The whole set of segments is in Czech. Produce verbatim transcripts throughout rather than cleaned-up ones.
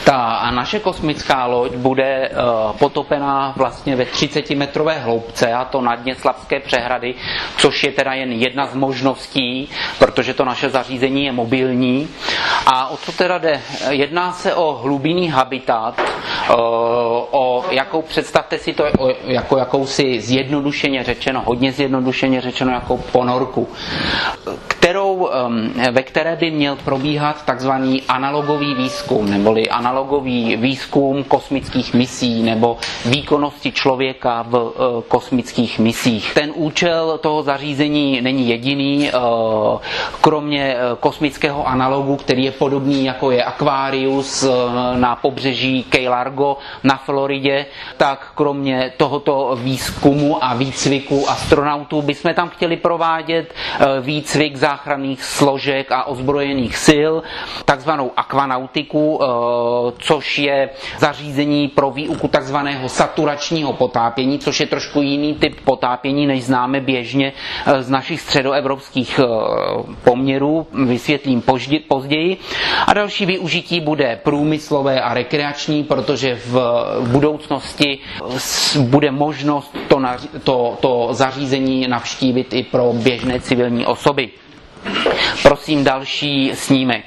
Ta naše kosmická loď bude uh, potopená vlastně ve třicetimetrové hloubce, a to na dně Slapské přehrady, což je teda jen jedna z možností, protože to naše zařízení je mobilní. A o co teda jde? Jedná se o hlubinný habitat, uh, o jakou, představte si to o, jako jakousi zjednodušeně řečeno, hodně zjednodušeně řečeno jako ponorku, kterou, um, ve které by měl probíhat takzvaný analogový výzkum, neboli analogový výzkum kosmických misí nebo výkonnosti člověka v uh, kosmických misích. Ten účel toho zařízení není jediný, uh, kromě uh, kosmického analogu, který je podobný jako je Aquarius uh, na pobřeží Key Largo na Floridě, tak kromě tohoto výzkumu a výcviku astronautů bychom tam chtěli provádět uh, výcvik záchranných složek a ozbrojených sil, takzvanou akvanautiku, což je zařízení pro výuku takzvaného saturačního potápění, což je trošku jiný typ potápění, než známe běžně z našich středoevropských poměrů, vysvětlím později. A další využití bude průmyslové a rekreační, protože v budoucnosti bude možnost to, to, to zařízení navštívit i pro běžné civilní osoby. Prosím další snímek.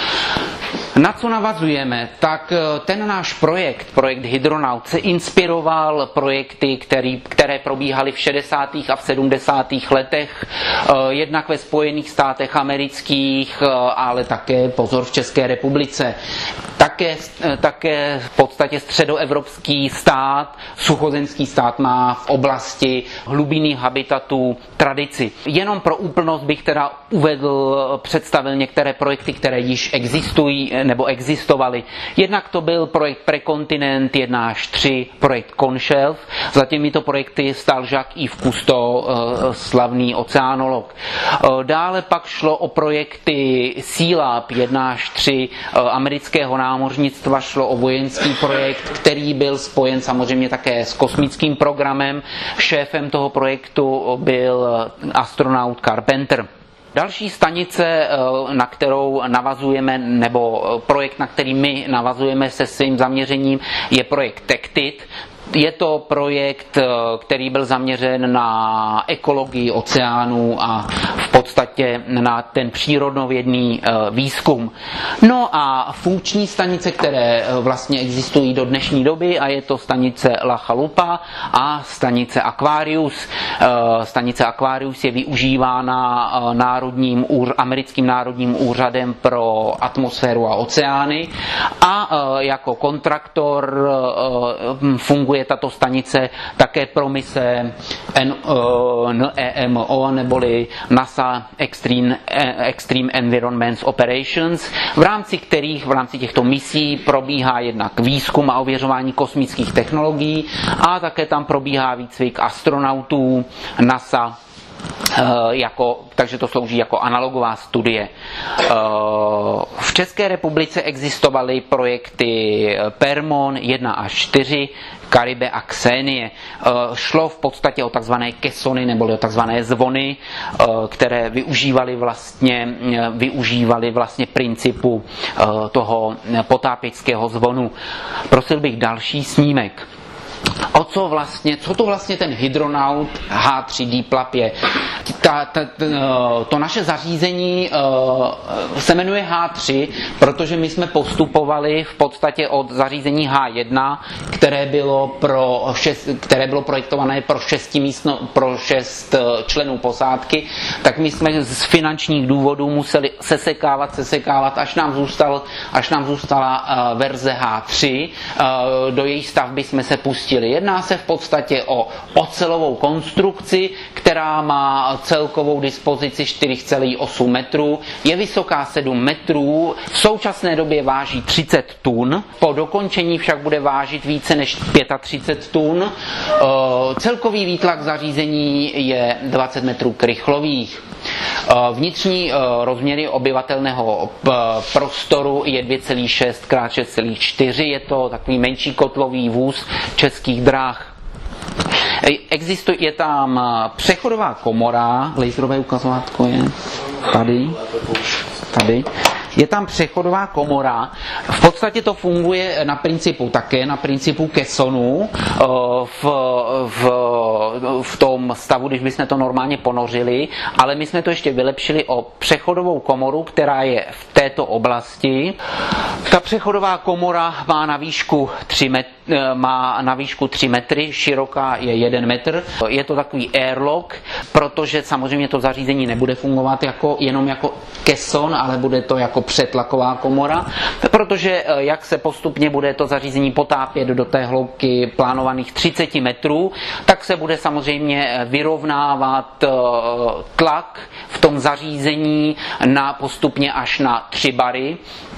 Na co navazujeme? Tak ten náš projekt, projekt Hydronaut, se inspiroval projekty, který, které probíhaly v šedesátých a v sedmdesátých letech, jednak ve Spojených státech amerických, ale také, pozor, v České republice. Také, také v podstatě středoevropský stát, suchozemský stát má v oblasti hlubinných habitatů tradici. Jenom pro úplnost bych teda uvedl, představil některé projekty, které již existují nebo existovaly. Jednak to byl projekt Prekontinent jedna až tři, projekt Conshelf. Za těmito projekty stál Jacques-Yves Cousteau, slavný oceánolog. Dále pak šlo o projekty SEALAB jedna až tři amerického námořnictva, šlo o vojenský projekt, který byl spojen samozřejmě také s kosmickým programem. Šéfem toho projektu byl astronaut Carpenter. Další stanice, na kterou navazujeme, nebo projekt, na který my navazujeme se svým zaměřením, je projekt TECTIT. Je to projekt, který byl zaměřen na ekologii oceánů a v podstatě na ten přírodovědný výzkum. No a funkční stanice, které vlastně existují do dnešní doby, a je to stanice La Chalupa a stanice Aquarius. Stanice Aquarius je využívána národním, americkým národním úřadem pro atmosféru a oceány a jako kontraktor funguje tato stanice také pro mise N E M O neboli NASA Extreme, Extreme Environment Operations, v rámci kterých v rámci těchto misí probíhá jednak výzkum a ověřování kosmických technologií a také tam probíhá výcvik astronautů NASA. Jako, takže to slouží jako analogová studie. V České republice existovaly projekty Permon jedna až čtyři, Caribe a Xenie. Šlo v podstatě o takzvané kesony neboli o takzvané zvony, které využívaly vlastně, využívaly vlastně principu toho potápěčského zvonu. Prosil bych další snímek. O co vlastně, co to vlastně ten Hydronaut H tři Deep Lab je? Ta, ta, to naše zařízení se jmenuje H tři, protože my jsme postupovali v podstatě od zařízení H jedna, které bylo, pro šest, které bylo projektované pro, místno, pro šest členů posádky, tak my jsme z finančních důvodů museli sesekávat, sesekávat, až nám, zůstal, až nám zůstala verze H tři. Do její stavby jsme se pustili. Jedná se v podstatě o ocelovou konstrukci, která má celkovou dispozici čtyři celá osm metrů, je vysoká sedm metrů, v současné době váží třicet tun, po dokončení však bude vážit více než třicet pět tun. Celkový výtlak zařízení je dvacet metrů krychlových. Vnitřní rozměry obyvatelného prostoru je dvě celá šest krát šest celá čtyři, je to takový menší kotlový vůz Českých drah. Existuje tam přechodová komora, laserové ukazovátko je tady, tady. je tam přechodová komora. V podstatě to funguje na principu také, na principu kesonu v, v, v tom stavu, když bychom to normálně ponořili, ale my jsme to ještě vylepšili o přechodovou komoru, která je v této oblasti. Ta přechodová komora má na výšku tři metry, má na výšku tři metry, široká je jeden metr. Je to takový airlock, protože samozřejmě to zařízení nebude fungovat jako, jenom jako keson, ale bude to jako přetlaková komora, protože jak se postupně bude to zařízení potápět do té hloubky plánovaných třicet metrů, tak se bude samozřejmě vyrovnávat tlak v tom zařízení na postupně až na tři bary,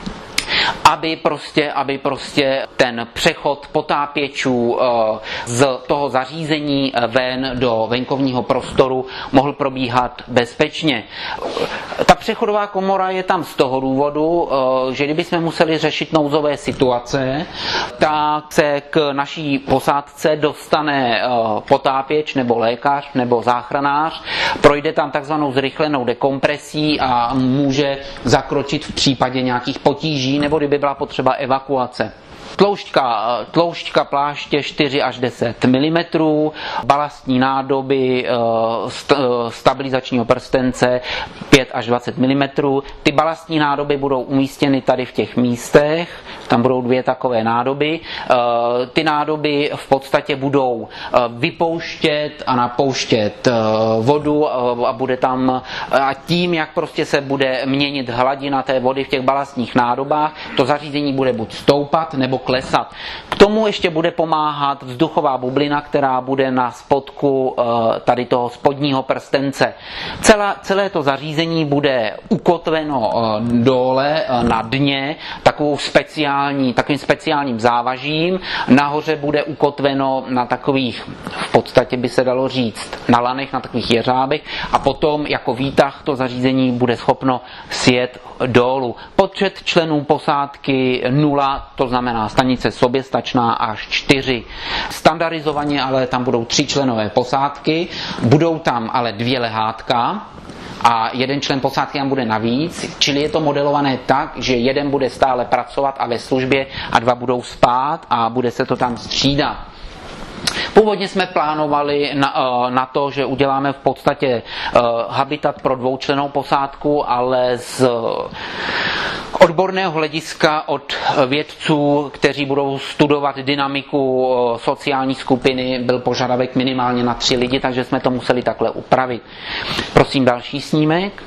aby prostě, aby prostě ten přechod potápěčů z toho zařízení ven do venkovního prostoru mohl probíhat bezpečně. Ta přechodová komora je tam z toho důvodu, že kdybychom museli řešit nouzové situace, tak se k naší posádce dostane potápěč nebo lékař nebo záchranář, projde tam takzvanou zrychlenou dekompresí a může zakročit v případě nějakých potíží nebo kdyby byla potřeba evakuace. Tloušťka, tloušťka pláště čtyři až deset milimetrů, balastní nádoby st, stabilizačního prstence pět až dvacet milimetrů. Ty balastní nádoby budou umístěny tady v těch místech, tam budou dvě takové nádoby. Ty nádoby v podstatě budou vypouštět a napouštět vodu a bude tam, a tím, jak prostě se bude měnit hladina té vody v těch balastních nádobách, to zařízení bude buď stoupat nebo klesat. K tomu ještě bude pomáhat vzduchová bublina, která bude na spodku tady toho spodního prstence. Celá, celé to zařízení bude ukotveno dole na dně takovou speciální, takovým speciálním závažím. Nahoře bude ukotveno na takových, v podstatě by se dalo říct, na lanech, na takových jeřábech a potom jako výtah to zařízení bude schopno sjet dolů. Počet členů posádky nula, to znamená stanice soběstačná až čtyři. Standardizovaně ale tam budou tři členové posádky, budou tam ale dvě lehátka a jeden člen posádky tam bude navíc, čili je to modelované tak, že jeden bude stále pracovat a ve službě a dva budou spát a bude se to tam střídat. Původně jsme plánovali na, na to, že uděláme v podstatě habitat pro dvoučlennou posádku, ale z odborného hlediska od vědců, kteří budou studovat dynamiku sociální skupiny, byl požadavek minimálně na tři lidi, takže jsme to museli takhle upravit. Prosím další snímek.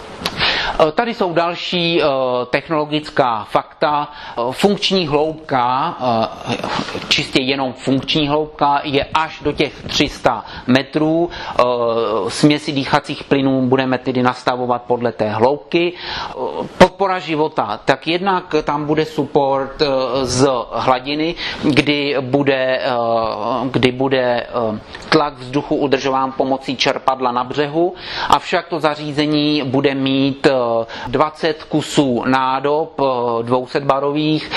Tady jsou další technologická fakta. Funkční hloubka, čistě jenom funkční hloubka, je až do těch tři sta metrů. Směsi dýchacích plynů budeme tedy nastavovat podle té hloubky. Podpora života, tak jednak tam bude support z hladiny, kdy bude, kdy bude tlak vzduchu udržován pomocí čerpadla na břehu, avšak to zařízení bude mít dvacet kusů nádob dvě stě barových,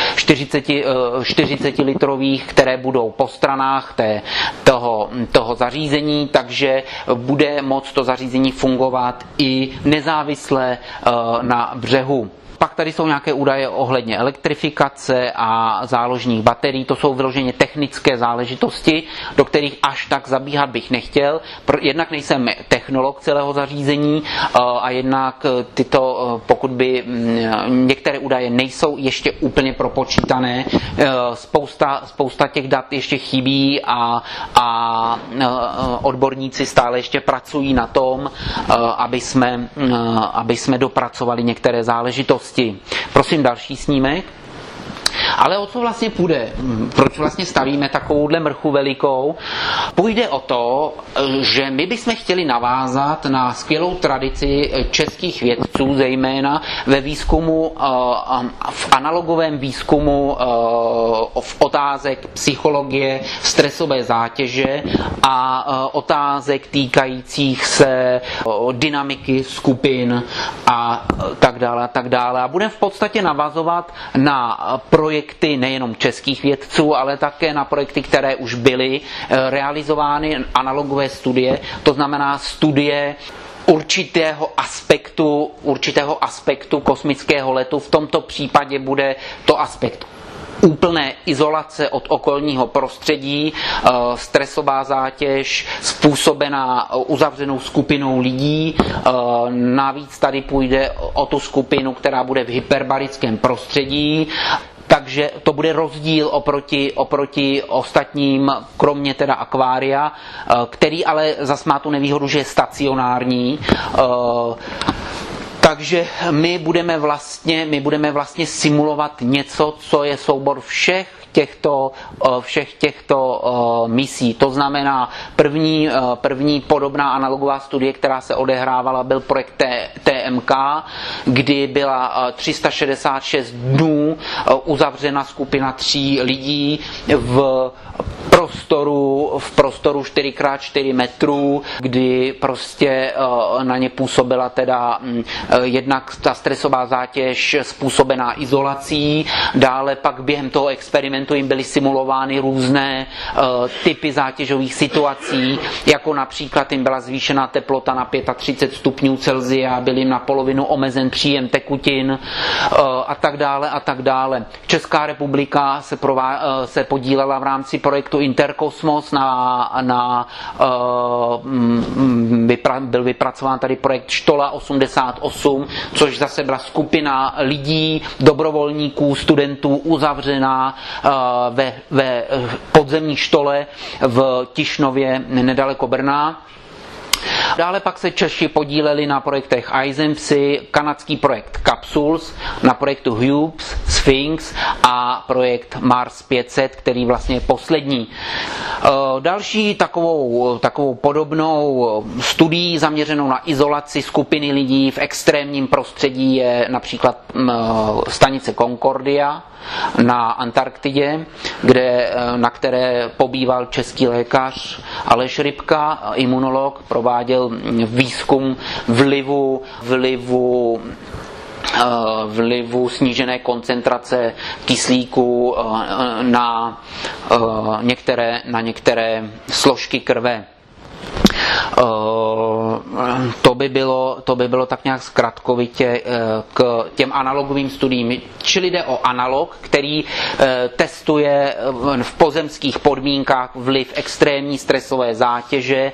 čtyřicet litrových, které budou po stranách té, toho, toho zařízení, takže bude moct to zařízení fungovat i nezávisle na břehu. Pak tady jsou nějaké údaje ohledně elektrifikace a záložních baterií. To jsou vyloženě technické záležitosti, do kterých až tak zabíhat bych nechtěl. Jednak nejsem technolog celého zařízení a jednak tyto, pokud by některé údaje nejsou ještě úplně propočítané, spousta, spousta těch dat ještě chybí a, a odborníci stále ještě pracují na tom, aby jsme, aby jsme dopracovali některé záležitosti. Prosím další snímek. Ale o co vlastně půjde? Proč vlastně stavíme takovouhle mrchu velikou? Půjde o to, že my bychom chtěli navázat na skvělou tradici českých vědců, zejména ve výzkumu, v analogovém výzkumu v otázek psychologie, stresové zátěže a otázek týkajících se dynamiky skupin a tak dále a tak dále. A budeme v podstatě navazovat na projekty nejenom českých vědců, ale také na projekty, které už byly realizovány, analogové studie, to znamená studie určitého aspektu, určitého aspektu kosmického letu. V tomto případě bude to aspekt úplné izolace od okolního prostředí, stresová zátěž způsobená uzavřenou skupinou lidí. Navíc tady půjde o tu skupinu, která bude v hyperbarickém prostředí. Takže to bude rozdíl oproti, oproti ostatním, kromě teda akvária, který ale zas má tu nevýhodu, že je stacionární. Takže my budeme vlastně, my budeme vlastně simulovat něco, co je soubor všech těchto, všech těchto misí. To znamená, první, první podobná analogová studie, která se odehrávala, byl projekt T M K, kdy byla tři sta šedesát šest dnů uzavřena skupina tří lidí v prostoru, v prostoru čtyři krát čtyři metrů, kdy prostě na ně působila teda jednak ta stresová zátěž způsobená izolací, dále pak během toho experimentu jim byly simulovány různé typy zátěžových situací, jako například jim byla zvýšená teplota na třicet pět stupňů Celsia, byl jim na polovinu omezen příjem tekutin a tak dále a tak dále. Česká republika se, prová, se podílela v rámci projektu Interkosmos na, na vypra, byl vypracován tady projekt Štola osmdesát osm, což zase byla skupina lidí, dobrovolníků, studentů uzavřená ve, ve podzemní štole v Tišnově nedaleko Brna. Dále pak se Češi podíleli na projektech iZEMPSy, kanadský projekt Capsules, na projektu Hubes, Sphinx a projekt Mars pět set, který vlastně je poslední. Další takovou, takovou podobnou studií zaměřenou na izolaci skupiny lidí v extrémním prostředí je například stanice Concordia na Antarktidě, kde, na které pobýval český lékař Aleš Rybka, imunolog, prováděl výzkum vlivu, vlivu vlivu snížené koncentrace kyslíku na některé, na některé složky krve. To by bylo, to by bylo tak nějak zkratkovitě k těm analogovým studiím. Čili jde o analog, který testuje v pozemských podmínkách vliv extrémní stresové zátěže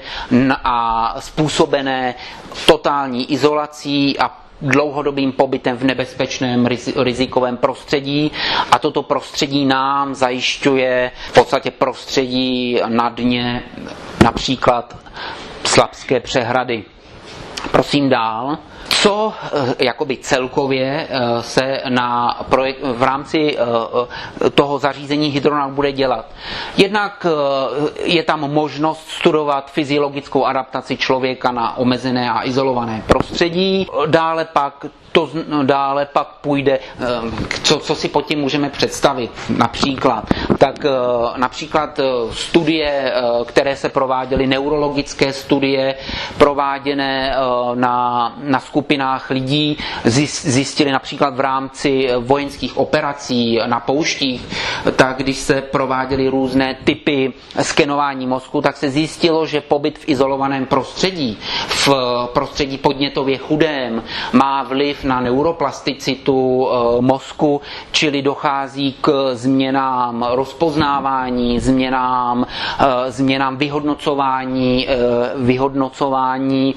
a způsobené totální izolací a dlouhodobým pobytem v nebezpečném rizikovém prostředí, a toto prostředí nám zajišťuje v podstatě prostředí na dně, například Slapské přehrady. Prosím dál. Co jakoby celkově se na projekt, v rámci toho zařízení Hydronaut bude dělat? Jednak je tam možnost studovat fyziologickou adaptaci člověka na omezené a izolované prostředí. Dále pak To dále pak půjde, co, co si pod tím můžeme představit například. Tak například studie, které se prováděly, neurologické studie prováděné na, na skupinách lidí, zjistili například v rámci vojenských operací na pouštích, tak když se prováděly různé typy skenování mozku, tak se zjistilo, že pobyt v izolovaném prostředí, v prostředí podnětově chudém, má vliv na neuroplasticitu mozku, čili dochází k změnám rozpoznávání, změnám, změnám vyhodnocování, vyhodnocování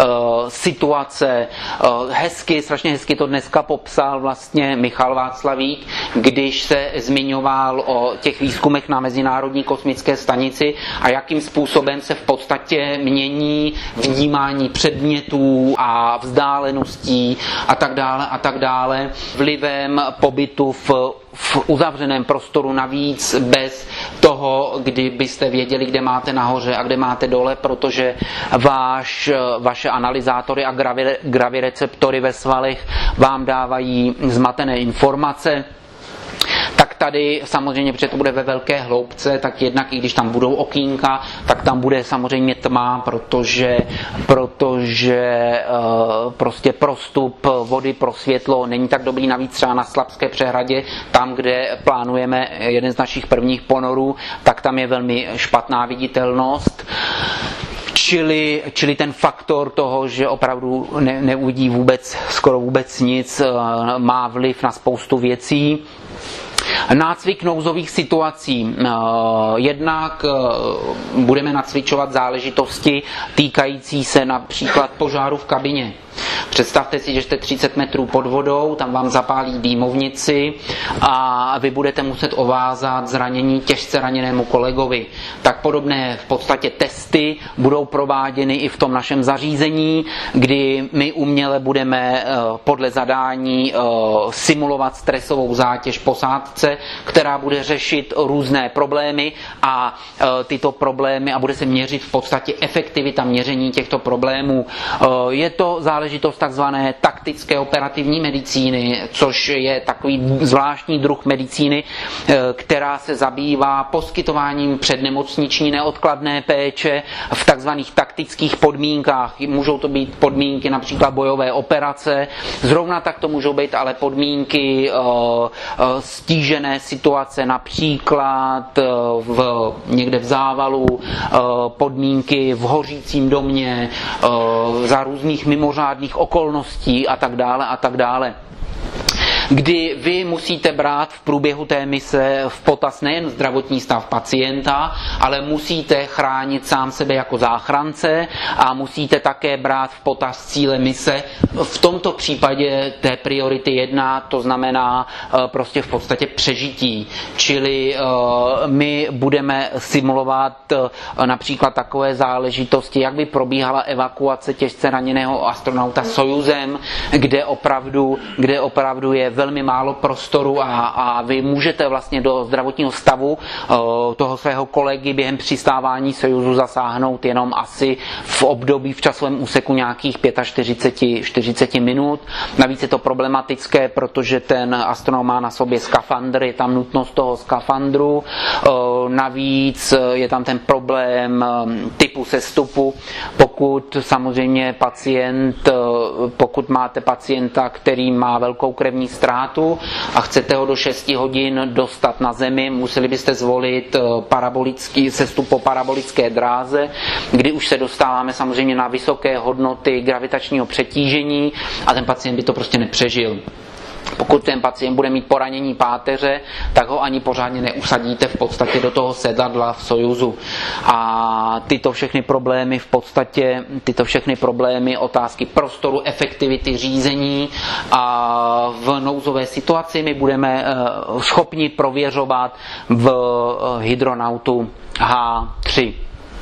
situace. Hezky, strašně hezky to dneska popsal vlastně Michal Václavík, když se zmiňoval o těch výzkumech na Mezinárodní kosmické stanici a jakým způsobem se v podstatě mění vnímání předmětů a vzdáleností a tak dále a tak dále vlivem pobytu v, v uzavřeném prostoru, navíc bez toho, kdy byste věděli, kde máte nahoře a kde máte dole, protože váš, vaše analyzátory a gravi, gravireceptory ve svalech vám dávají zmatené informace. Tak tady samozřejmě, protože to bude ve velké hloubce, tak jednak i když tam budou okýnka, tak tam bude samozřejmě tma, protože, protože uh, prostě prostup vody pro světlo není tak dobrý, navíc třeba na Slapské přehradě, tam, kde plánujeme jeden z našich prvních ponorů, tak tam je velmi špatná viditelnost. čili, čili ten faktor toho, že opravdu ne, neuvidí vůbec, skoro vůbec nic, má vliv na spoustu věcí. Nácvik nouzových situací. Jednak budeme nacvičovat záležitosti týkající se například požáru v kabině. Představte si, že jste třicet metrů pod vodou, tam vám zapálí dýmovnici a vy budete muset ovázat zranění těžce raněnému kolegovi. Tak podobné v podstatě testy budou prováděny i v tom našem zařízení, kdy my uměle budeme podle zadání simulovat stresovou zátěž posádce, která bude řešit různé problémy a tyto problémy a bude se měřit v podstatě efektivita měření těchto problémů. Je to záležitost takzvané taktické operativní medicíny, což je takový zvláštní druh medicíny, která se zabývá poskytováním přednemocniční neodkladné péče v takzvaných taktických podmínkách. Můžou to být podmínky například bojové operace, zrovna tak to můžou být ale podmínky stížené situace, například v, někde v závalu, podmínky v hořícím domě, za různých mimořádných okolností a tak dále a tak dále. Kdy vy musíte brát v průběhu té mise v potaz nejen zdravotní stav pacienta, ale musíte chránit sám sebe jako záchrance a musíte také brát v potaz cíle mise. V tomto případě té priority jedna, to znamená prostě v podstatě přežití. Čili my budeme simulovat například takové záležitosti, jak by probíhala evakuace těžce raněného astronauta Sojuzem, kde opravdu, kde opravdu je velmi málo prostoru a, a vy můžete vlastně do zdravotního stavu toho svého kolegy během přistávání Sojuzu zasáhnout jenom asi v období v časovém úseku nějakých čtyřicet pět až čtyřicet minut. Navíc je to problematické, protože ten astronaut má na sobě skafandr, je tam nutnost toho skafandru. Navíc je tam ten problém typu sestupu. Pokud samozřejmě pacient, pokud máte pacienta, který má velkou krevní ztrátu a chcete ho do šesti hodin dostat na zemi, museli byste zvolit parabolický sestup po parabolické dráze, kdy už se dostáváme samozřejmě na vysoké hodnoty gravitačního přetížení a ten pacient by to prostě nepřežil. Pokud ten pacient bude mít poranění páteře, tak ho ani pořádně neusadíte v podstatě do toho sedadla v Sojuzu. A tyto všechny problémy v podstatě, tyto všechny problémy, otázky prostoru, efektivity řízení a v nouzové situaci my budeme schopni prověřovat v hydronautu H tři.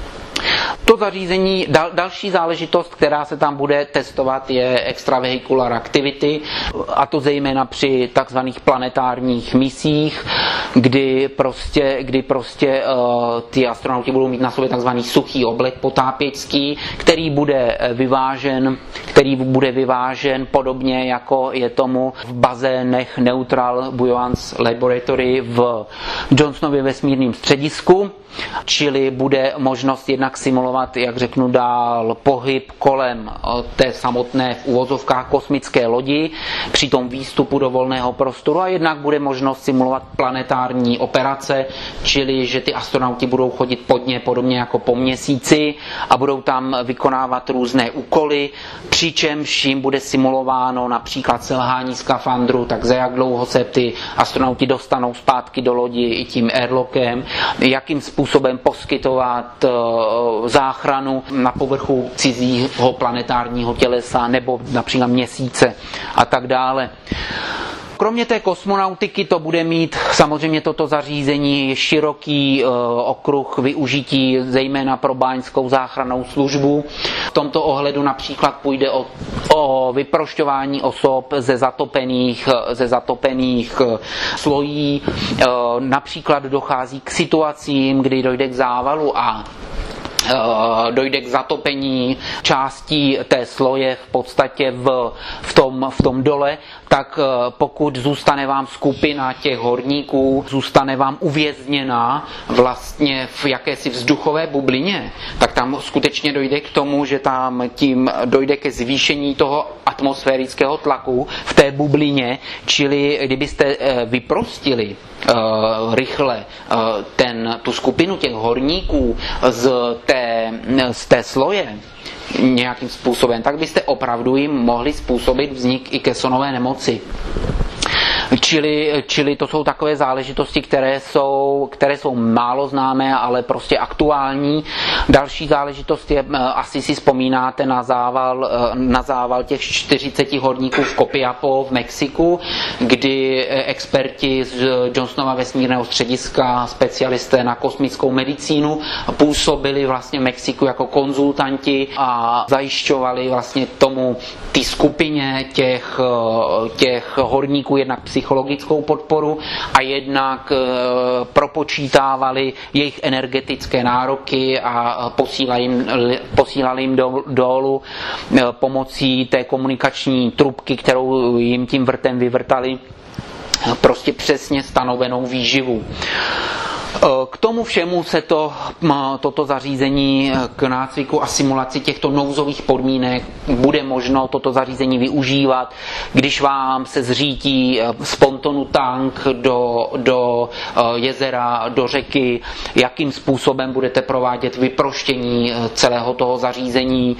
To zařízení, dal, další záležitost, která se tam bude testovat, je extravehicular activity, a to zejména při takzvaných planetárních misích, kdy prostě, kdy prostě uh, ty astronauti budou mít na sobě takzvaný suchý oblek potápěčský, který bude vyvážen, který bude vyvážen podobně jako je tomu v bazénech Neutral Buoyance Laboratory v Johnsonově vesmírném středisku. Čili bude možnost jednak simulovat, jak řeknu dál, pohyb kolem té samotné v uvozovkách kosmické lodi při tom výstupu do volného prostoru a jednak bude možnost simulovat planetární operace, čili že ty astronauti budou chodit pod ně podobně jako po měsíci a budou tam vykonávat různé úkoly, přičemž jim bude simulováno například selhání skafandru, tak za jak dlouho se ty astronauti dostanou zpátky do lodi i tím airlockem, jakým způsobem způsobem poskytovat záchranu na povrchu cizího planetárního tělesa nebo například měsíce a tak dále. Kromě té kosmonautiky to bude mít samozřejmě toto zařízení široký okruh využití, zejména pro báňskou záchrannou službu. V tomto ohledu například půjde o, o vyprošťování osob ze zatopených, ze zatopených slojí. Například dochází k situacím, kdy dojde k závalu a dojde k zatopení částí té sloje v podstatě v, v, tom, v tom dole, tak pokud zůstane vám skupina těch horníků, zůstane vám uvězněna vlastně v jakési vzduchové bublině, tak tam skutečně dojde k tomu, že tam tím dojde ke zvýšení toho atmosférického tlaku v té bublině, čili kdybyste vyprostili rychle ten, tu skupinu těch horníků z té, z té sloje nějakým způsobem, tak byste opravdu jim mohli způsobit vznik i kesonové nemoci. Čili, čili to jsou takové záležitosti, které jsou, které jsou málo známé, ale prostě aktuální. Další záležitost je, asi si vzpomínáte na zával, na zával těch čtyřiceti horníků v Copiapó v Mexiku, kdy experti z Johnsonova vesmírného střediska, specialisté na kosmickou medicínu, působili vlastně v Mexiku jako konzultanti a zajišťovali vlastně tomu té skupině těch, těch horníků jednak psychologickou podporu a jednak propočítávali jejich energetické nároky a posílali jim, posílali jim do, dolů pomocí té komunikační trubky, kterou jim tím vrtem vyvrtali, prostě přesně stanovenou výživu. K tomu všemu se to, toto zařízení k nácviku a simulaci těchto nouzových podmínek bude možno toto zařízení využívat, když vám se zřítí z pontonu tank do, do jezera, do řeky, jakým způsobem budete provádět vyproštění celého toho zařízení.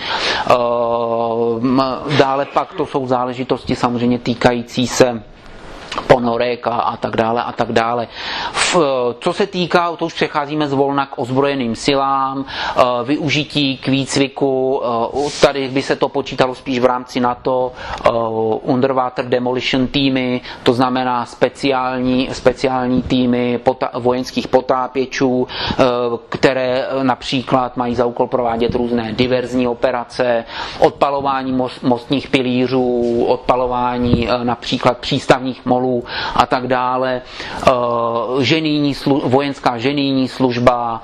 Dále pak to jsou záležitosti samozřejmě týkající se ponorek a, a tak dále a tak dále. V, co se týká, to už přecházíme zvolna k ozbrojeným silám, využití k výcviku, tady by se to počítalo spíš v rámci NATO, underwater demolition týmy, to znamená speciální, speciální týmy pota, vojenských potápěčů, které například mají za úkol provádět různé diverzní operace, odpalování most, mostních pilířů, odpalování například přístavních molů a tak dále, ženijní slu, vojenská ženijní služba,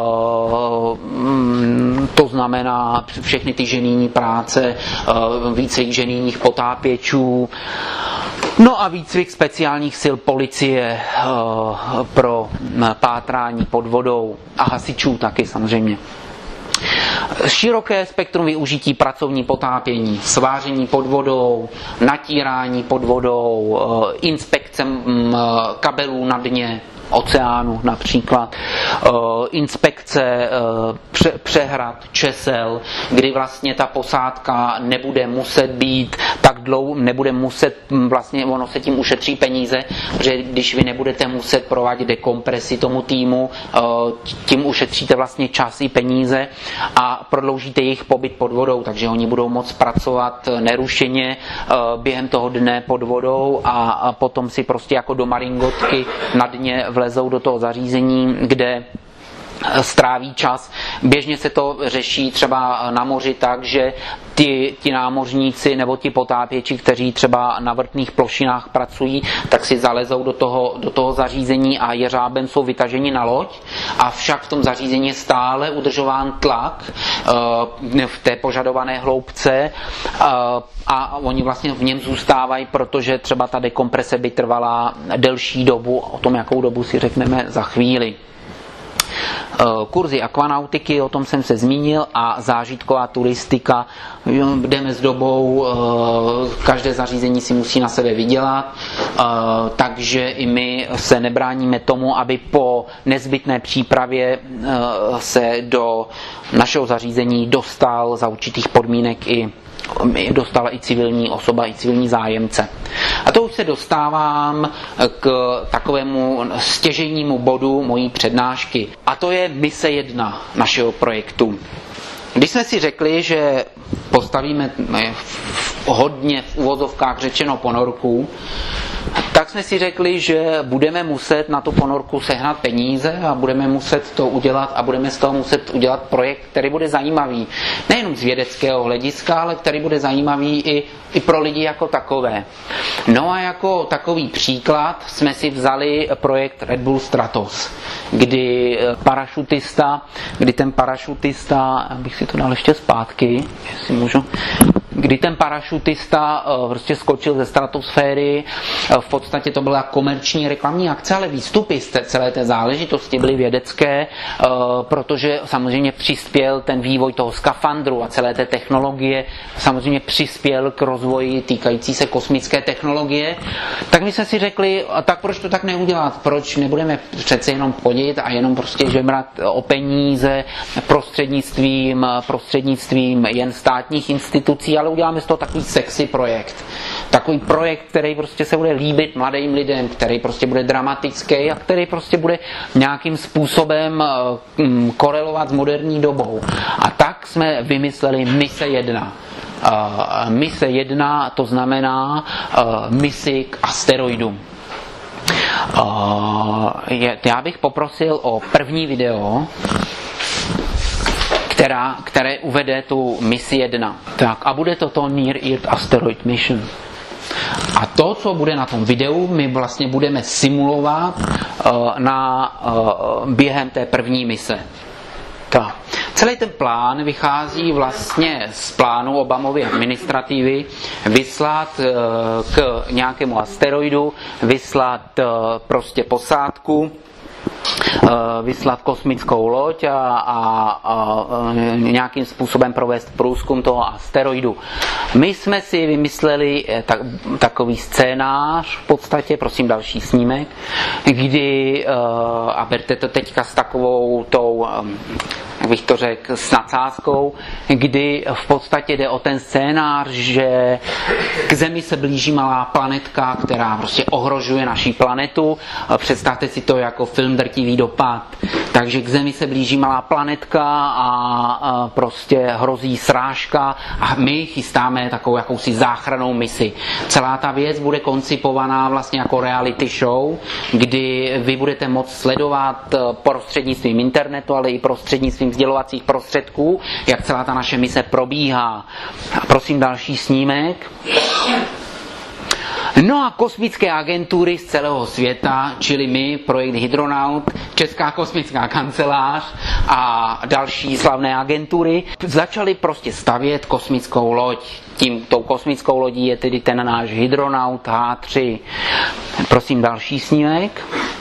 to znamená všechny ty ženijní práce, výcvik ženijních potápěčů, no a výcvik speciálních sil policie pro pátrání pod vodou a hasičů taky samozřejmě. Široké spektrum využití pracovní potápění, sváření pod vodou, natírání pod vodou, inspekce kabelů na dně oceánu například, inspekce přehrad, česel, kdy vlastně ta posádka nebude muset být tak dlouho, nebude muset, vlastně ono se tím ušetří peníze, protože když vy nebudete muset provádět dekompresi tomu týmu, tím ušetříte vlastně čas i peníze a prodloužíte jejich pobyt pod vodou, takže oni budou moct pracovat nerušeně během toho dne pod vodou a potom si prostě jako do maringotky na dně vlezou do toho zařízení, kde stráví čas. Běžně se to řeší třeba na moři tak, že ti, ti námořníci nebo ti potápěči, kteří třeba na vrtných plošinách pracují, tak si zalezou do toho, do toho zařízení a jeřábem jsou vytaženi na loď, avšak v tom zařízení je stále udržován tlak v té požadované hloubce a oni vlastně v něm zůstávají, protože třeba ta dekomprese by trvala delší dobu, o tom jakou dobu si řekneme za chvíli. Kurzy akvanautiky, o tom jsem se zmínil, a zážitková turistika. Jdeme s dobou, každé zařízení si musí na sebe vydělat, takže i my se nebráníme tomu, aby po nezbytné přípravě se do našeho zařízení dostal za určitých podmínek i dostala i civilní osoba, i civilní zájemce. A to už se dostávám k takovému stěžejnímu bodu mojí přednášky. A to je mise jedna našeho projektu. Když jsme si řekli, že postavíme hodně v uvozovkách řečeno ponorku, tak jsme si řekli, že budeme muset na tu ponorku sehnat peníze a budeme muset to udělat a budeme z toho muset udělat projekt, který bude zajímavý. Nejenom z vědeckého hlediska, ale který bude zajímavý i, i pro lidi jako takové. No a jako takový příklad jsme si vzali projekt Red Bull Stratos, kdy parašutista, kdy ten parašutista, abych si to dal ještě zpátky, jestli můžu, kdy ten parašutista prostě skočil ze stratosféry. V podstatě to byla komerční reklamní akce, ale výstupy z celé té záležitosti byly vědecké, protože samozřejmě přispěl ten vývoj toho skafandru a celé té technologie, samozřejmě přispěl k rozvoji týkající se kosmické technologie. Tak my jsme si řekli, tak proč to tak neudělat? Proč nebudeme přece jenom chodit a jenom prostě žebrat o peníze prostřednictvím, prostřednictvím jen státních institucí, ale uděláme z toho takový sexy projekt. Takový projekt, který prostě se bude líbit mladým lidem, který prostě bude dramatický a který prostě bude nějakým způsobem korelovat s moderní dobou. A tak jsme vymysleli mise jedna. Uh, mise jedna, to znamená uh, misi k asteroidům. Uh, je, já bych poprosil o první video, která, které uvede tu misi jedna. Tak, a bude to to Near Earth Asteroid Mission. A to, co bude na tom videu, my vlastně budeme simulovat uh, na, uh, během té první mise. Tak. Celý ten plán vychází vlastně z plánu Obamovy administrativy vyslat k nějakému asteroidu, vyslat prostě posádku, vyslat kosmickou loď a, a, a nějakým způsobem provést průzkum toho asteroidu. My jsme si vymysleli tak, takový scénář v podstatě, prosím další snímek, kdy, a berte to teďka s takovou tou, jak bych to řekl, s nadsázkou, kdy v podstatě jde o ten scénář, že k Zemi se blíží malá planetka, která prostě ohrožuje naši planetu. Představte si to jako film Drtivý dopad. Takže k Zemi se blíží malá planetka a prostě hrozí srážka a my chystáme takovou jakousi záchrannou misi. Celá ta věc bude koncipovaná vlastně jako reality show, kdy vy budete moct sledovat prostřednictvím internetu, ale i prostřednictvím sdělovacích prostředků, jak celá ta naše mise probíhá. Prosím další snímek. No a kosmické agentury z celého světa, čili my, projekt Hydronaut, Česká kosmická kancelář a další slavné agentury, začaly prostě stavět kosmickou loď. Tím, tou kosmickou lodí je tedy ten náš Hydronaut H tři. Prosím další snímek.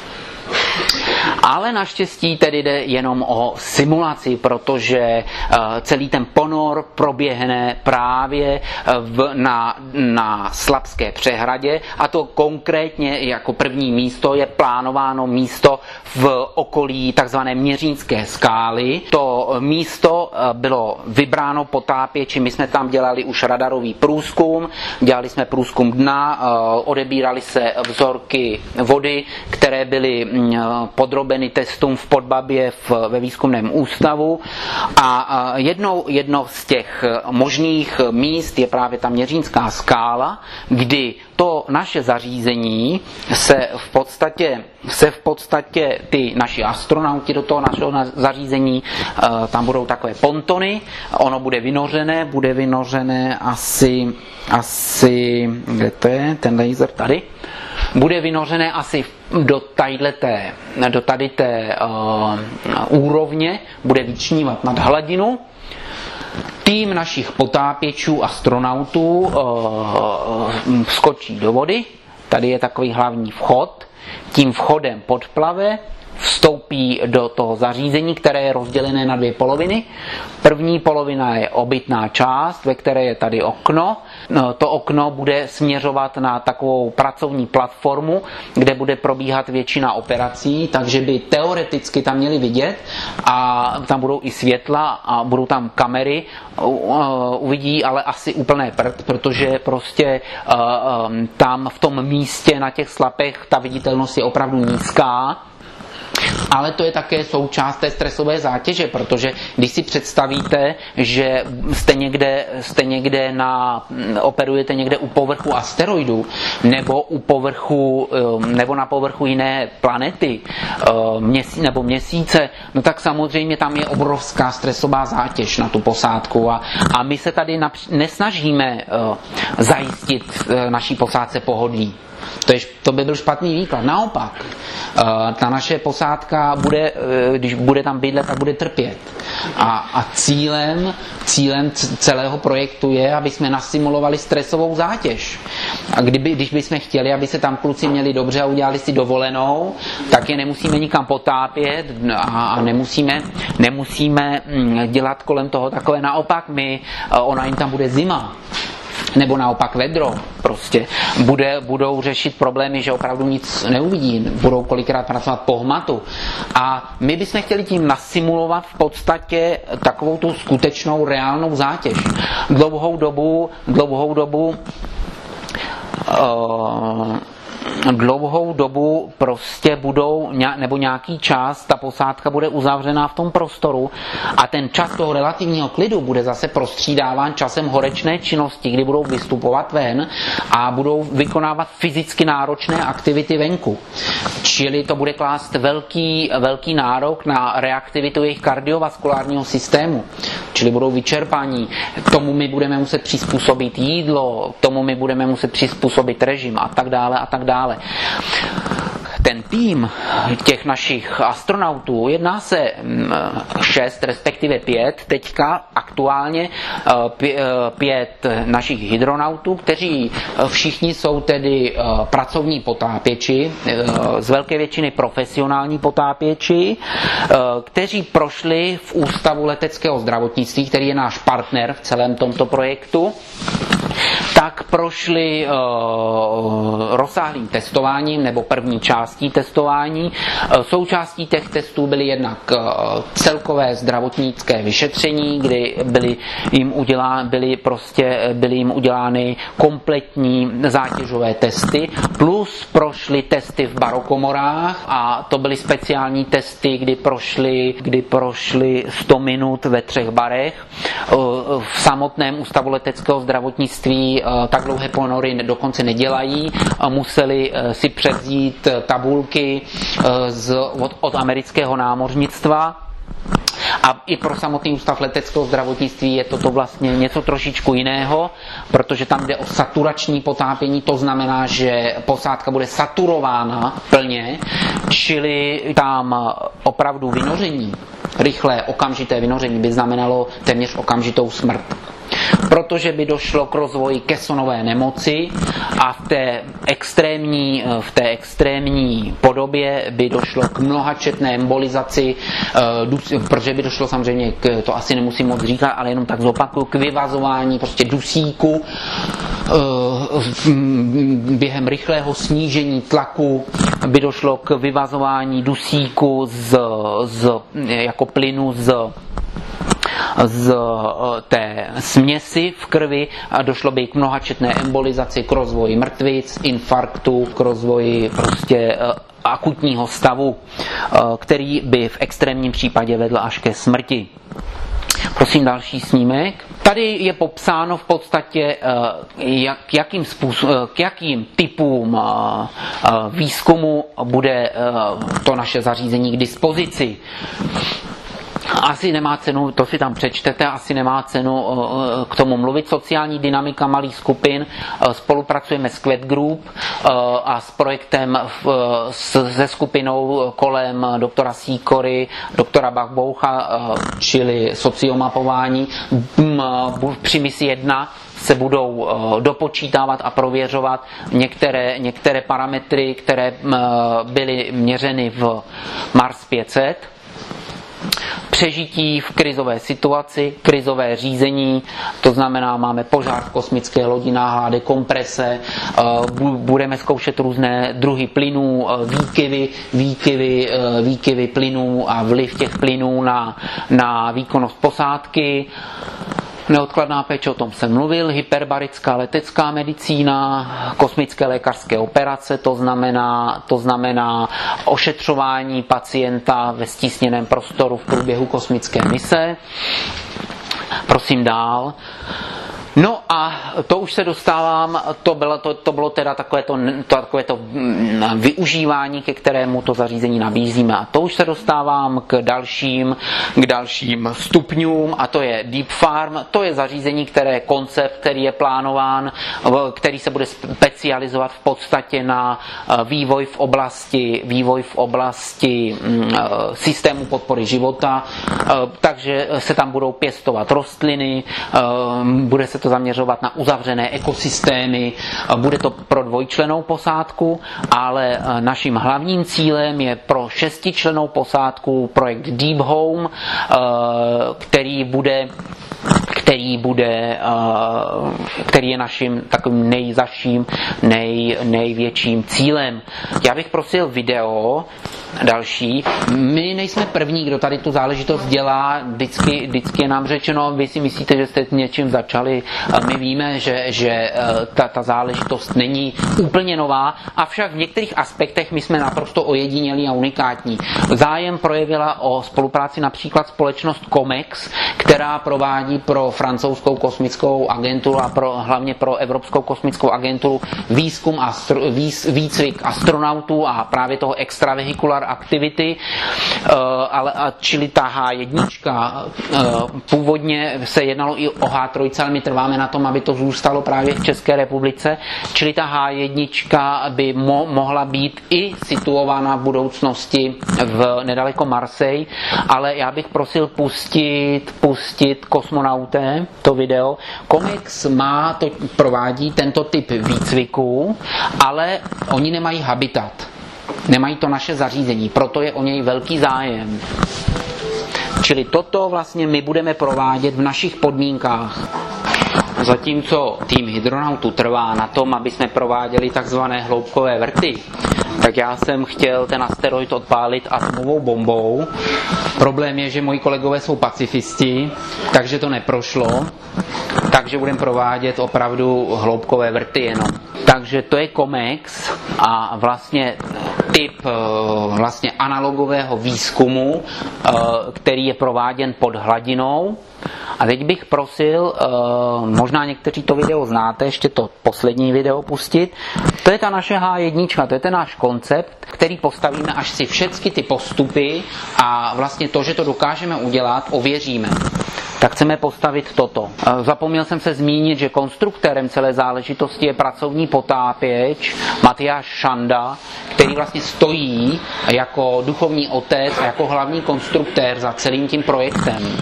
Ale naštěstí tedy jde jenom o simulaci, protože celý ten ponor proběhne právě v, na, na Slapské přehradě, a to konkrétně jako první místo je plánováno místo v okolí takzvané Měřínské skály. To místo bylo vybráno potápěči, my jsme tam dělali už radarový průzkum, dělali jsme průzkum dna, odebírali se vzorky vody, které byly podrobeny testům v Podbabě v, ve výzkumném ústavu, a jednou, jedno z těch možných míst je právě ta Měřínská skála, kdy to naše zařízení se v podstatě, se v podstatě ty naši astronauti do toho našeho zařízení, tam budou takové pontony, ono bude vynořené, bude vynořené asi, asi, kde to je, ten laser tady, bude vynořené asi do tadyté, do tady té uh, úrovně, bude vyčnívat nad hladinu. Tým našich potápěčů, astronautů uh, skočí do vody. Tady je takový hlavní vchod. Tím vchodem podplave, vstoupí do toho zařízení, které je rozdělené na dvě poloviny. První polovina je obytná část, ve které je tady okno. To okno bude směřovat na takovou pracovní platformu, kde bude probíhat většina operací, takže by teoreticky tam měli vidět, a tam budou i světla a budou tam kamery. Uvidí ale asi úplné prd, protože prostě tam v tom místě na těch slapech ta viditelnost je opravdu nízká. Ale to je také součást té stresové zátěže, protože když si představíte, že jste někde, jste někde na, operujete někde u povrchu asteroidu, nebo u povrchu, nebo na povrchu jiné planety, měsí, nebo měsíce, no tak samozřejmě tam je obrovská stresová zátěž na tu posádku, a, a my se tady např- nesnažíme zajistit naší posádce pohodlí. To, je, to by byl špatný výklad. Naopak, ta naše posádka bude, když bude tam bydlet, tak bude trpět. A, a cílem, cílem celého projektu je, aby jsme nasimulovali stresovou zátěž. A kdyby, když bychom chtěli, aby se tam kluci měli dobře a udělali si dovolenou, tak je nemusíme nikam potápět a, a nemusíme, nemusíme dělat kolem toho takové naopak my, ona jim tam bude zima. Nebo naopak vedro, prostě. Bude, budou řešit problémy, že opravdu nic neuvidí, budou kolikrát pracovat po hmatu. A my bychom chtěli tím nasimulovat v podstatě takovou tu skutečnou reálnou zátěž. Dlouhou dobu, dlouhou dobu uh, dlouhou dobu prostě budou, nebo nějaký čas, ta posádka bude uzavřená v tom prostoru a ten čas toho relativního klidu bude zase prostřídáván časem horečné činnosti, kdy budou vystupovat ven a budou vykonávat fyzicky náročné aktivity venku. Čili to bude klást velký, velký nárok na reaktivitu jejich kardiovaskulárního systému. Čili budou vyčerpaní. Tomu my budeme muset přizpůsobit jídlo, tomu my budeme muset přizpůsobit režim a tak dále a tak dále. Ten tým těch našich astronautů, jedná se šest, respektive pět, teďka aktuálně pět našich hydronautů, kteří všichni jsou tedy pracovní potápěči, z velké většiny profesionální potápěči, kteří prošli v Ústavu leteckého zdravotnictví, který je náš partner v celém tomto projektu, tak prošli uh, rozsáhlým testováním nebo první částí testování. Uh, součástí těch testů byly jednak uh, celkové zdravotnické vyšetření, kdy byly jim, udělá, byly prostě, byly jim udělány kompletní zátěžové testy, plus prošli testy v barokomorách a to byly speciální testy, kdy prošli, kdy prošli sto minut ve třech barech. Uh, v samotném Ústavu leteckého zdravotnictví tak dlouhé ponory dokonce nedělají. Museli si převzít tabulky z, od, od amerického námořnictva. A i pro samotný Ústav leteckého zdravotnictví je toto vlastně něco trošičku jiného, protože tam jde o saturační potápění, to znamená, že posádka bude saturována plně, čili tam opravdu vynoření, rychlé okamžité vynoření by znamenalo téměř okamžitou smrt. Protože by došlo k rozvoji kesonové nemoci a v té extrémní, v té extrémní podobě by došlo k mnohačetné embolizaci, protože by došlo samozřejmě, k, to asi nemusím moc říkat, ale jenom tak zopakuju, k vyvazování prostě dusíku během rychlého snížení tlaku by došlo k vyvazování dusíku z, z, jako plynu z z té směsi v krvi a došlo by k mnohačetné embolizaci, k rozvoji mrtvic, infarktu, k rozvoji prostě akutního stavu, který by v extrémním případě vedl až ke smrti. Prosím další snímek. Tady je popsáno v podstatě, jak, jakým způsob, k jakým typům výzkumu bude to naše zařízení k dispozici. Asi nemá cenu, to si tam přečtete, asi nemá cenu k tomu mluvit. Sociální dynamika malých skupin, spolupracujeme s Quet Group a s projektem se skupinou kolem doktora Sýkory, doktora Bach-Boucha, čili sociomapování. Při misi jedna se budou dopočítávat a prověřovat některé, některé parametry, které byly měřeny v Mars pět set. Přežití v krizové situaci, krizové řízení, to znamená, máme požár v kosmické lodi, náhlá dekomprese, budeme zkoušet různé druhy plynů, výkyvy, výkyvy, výkyvy plynů a vliv těch plynů na, na výkonnost posádky. Neodkladná péče, o tom jsem mluvil, hyperbarická letecká medicína, kosmické lékařské operace, to znamená, to znamená ošetřování pacienta ve stísněném prostoru v průběhu kosmické mise. Prosím dál. No a to už se dostávám, to bylo, to, to bylo teda takové to, to, takové to využívání, ke kterému to zařízení nabízíme. A to už se dostávám k dalším, k dalším stupňům, a to je Deep Farm. To je zařízení, které je koncept, který je plánován, který se bude specializovat v podstatě na vývoj v oblasti, vývoj v oblasti systému podpory života, takže se tam budou pěstovat rostliny, bude se to zaměřovat na uzavřené ekosystémy, bude to pro dvojčlennou posádku, ale naším hlavním cílem je pro šestičlennou posádku projekt Deep Home, který bude který bude, který je naším takovým nejzaším, nej, největším cílem. Já bych prosil video další. My nejsme první, kdo tady tu záležitost dělá. Vždycky, vždycky je nám řečeno, vy si myslíte, že jste něčím začali. My víme, že, že ta, ta záležitost není úplně nová, avšak v některých aspektech my jsme naprosto ojedinělí a unikátní. Zájem projevila o spolupráci například společnost Comex, která provádí pro francouzskou kosmickou agenturu a pro, hlavně pro Evropskou kosmickou agenturu výzkum a výz, výcvik astronautů a právě toho extravehicular activity, ale, čili ta há jedna. Původně se jednalo i o há tři, ale my trváme na tom, aby to zůstalo právě v České republice, čili ta há jedna by mo, mohla být i situována v budoucnosti v nedaleko Marseille, ale já bych prosil pustit, pustit kosmonauté, to video. Comex má, to provádí tento typ výcviku, ale oni nemají habitat. Nemají to naše zařízení, proto je o něj velký zájem. Čili toto vlastně my budeme provádět v našich podmínkách. Zatímco tým hydronautů trvá na tom, aby jsme prováděli takzvané hloubkové vrty, tak já jsem chtěl ten asteroid odpálit atomovou bombou. Problém je, že moji kolegové jsou pacifisti, takže to neprošlo. Takže budeme provádět opravdu hloubkové vrty jenom. Takže to je Comex a vlastně typ vlastně analogového výzkumu, který je prováděn pod hladinou. A teď bych prosil, možná někteří to video znáte, ještě to poslední video pustit. To je ta naše há jedna, to je ten náš koncept, který postavíme, až si všechny ty postupy a vlastně to, že to dokážeme udělat, ověříme. Tak chceme postavit toto. Zapomněl jsem se zmínit, že konstruktérem celé záležitosti je pracovní potápěč Matyáš Šanda, který vlastně stojí jako duchovní otec a jako hlavní konstruktér za celým tím projektem.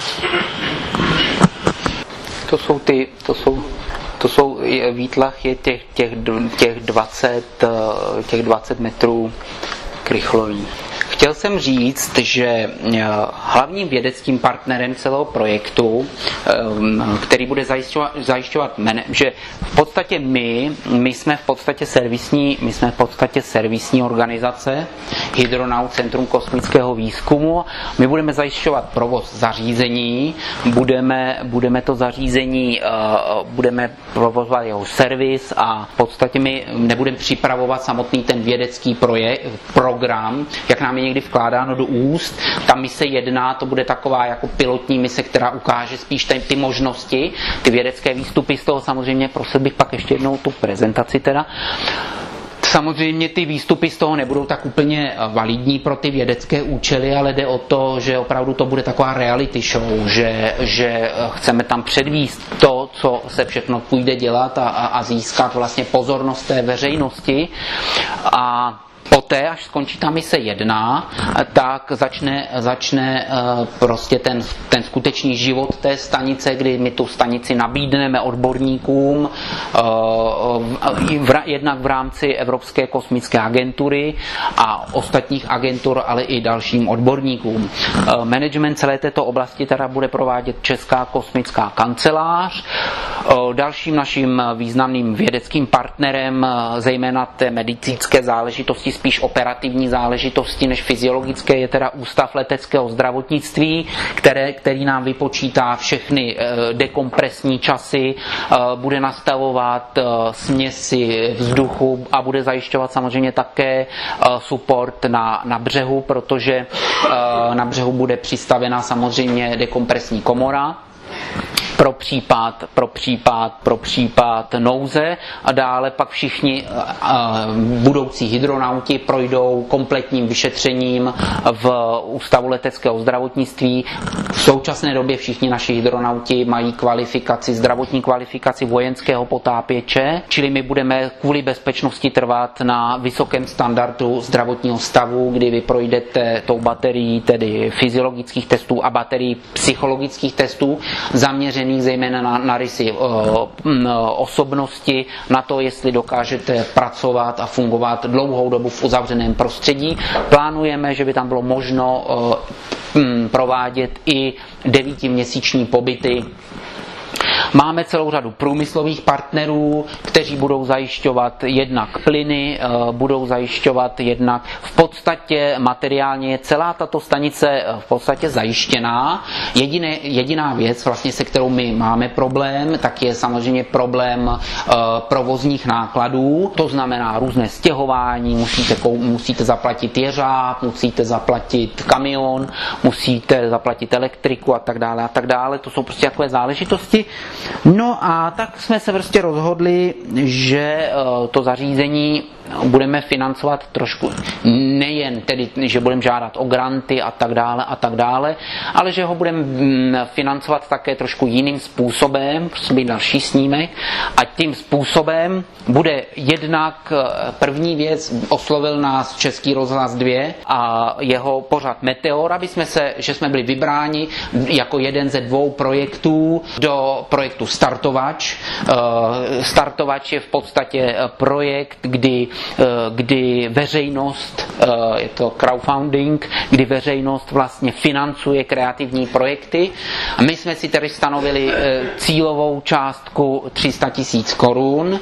To jsou ty, to jsou, to jsou výtlach je těch, těch, těch, dvacet, těch dvacet metrů krychlový. Chtěl jsem říct, že hlavním vědeckým partnerem celého projektu, který bude zajišťovat, zajišťovat že v podstatě my, my jsme v podstatě servisní, my jsme v podstatě servisní organizace Hydronaut Centrum kosmického výzkumu. My budeme zajišťovat provoz zařízení, budeme, budeme to zařízení, budeme provozovat jeho servis a v podstatě my nebudeme připravovat samotný ten vědecký projekt, program, jak nám je někdy vkládáno do úst. Ta mise jedna, to bude taková jako pilotní mise, která ukáže spíš ty, ty možnosti, ty vědecké výstupy z toho. Samozřejmě prosil bych pak ještě jednou tu prezentaci teda. Samozřejmě ty výstupy z toho nebudou tak úplně validní pro ty vědecké účely, ale jde o to, že opravdu to bude taková reality show, že, že chceme tam předvíst to, co se všechno půjde dělat a, a získat vlastně pozornost té veřejnosti. A poté, až skončí ta mise jedna, tak začne, začne prostě ten, ten skutečný život té stanice, kdy my tu stanici nabídneme odborníkům, jednak v rámci Evropské kosmické agentury a ostatních agentur, ale i dalším odborníkům. Management celé této oblasti teda bude provádět Česká kosmická kancelář. Dalším naším významným vědeckým partnerem, zejména té medicínské záležitosti, spíš operativní záležitosti než fyziologické, je teda Ústav leteckého zdravotnictví, které, který nám vypočítá všechny dekompresní časy, bude nastavovat směsi vzduchu a bude zajišťovat samozřejmě také support na, na břehu, protože na břehu bude přistavena samozřejmě dekompresní komora. pro případ, pro případ, pro případ nouze a dále pak všichni budoucí hydronauti projdou kompletním vyšetřením v Ústavu leteckého zdravotnictví. V současné době všichni naši hydronauti mají kvalifikaci, zdravotní kvalifikaci vojenského potápěče, čili my budeme kvůli bezpečnosti trvat na vysokém standardu zdravotního stavu, kdy vy projdete tou baterií tedy fyziologických testů a baterií psychologických testů, zaměřených zejména na, na rysy o, osobnosti, na to, jestli dokážete pracovat a fungovat dlouhou dobu v uzavřeném prostředí. Plánujeme, že by tam bylo možno o, m, provádět i devítiměsíční pobyty. Máme celou řadu průmyslových partnerů, kteří budou zajišťovat jednak plyny, budou zajišťovat jednak v podstatě materiálně je celá tato stanice v podstatě zajištěná. Jediné, jediná věc, vlastně, se kterou my máme problém, tak je samozřejmě problém provozních nákladů. To znamená různé stěhování, musíte, musíte zaplatit jeřáb, musíte zaplatit kamion, musíte zaplatit elektriku a tak dále a tak dále. To jsou prostě takové záležitosti. No a tak jsme se prostě rozhodli, že to zařízení budeme financovat trošku, nejen tedy, že budeme žádat o granty a tak dále a tak dále, ale že ho budeme financovat také trošku jiným způsobem, prostě být další snímek, a tím způsobem bude jednak první věc, oslovil nás Český rozhlas dva a jeho pořad Meteor, aby jsme se, že jsme byli vybráni jako jeden ze dvou projektů do projektu Startovač. Startovač je v podstatě projekt, kdy kdy veřejnost, je to crowdfunding, kdy veřejnost vlastně financuje kreativní projekty. A my jsme si tedy stanovili cílovou částku tři sta tisíc korun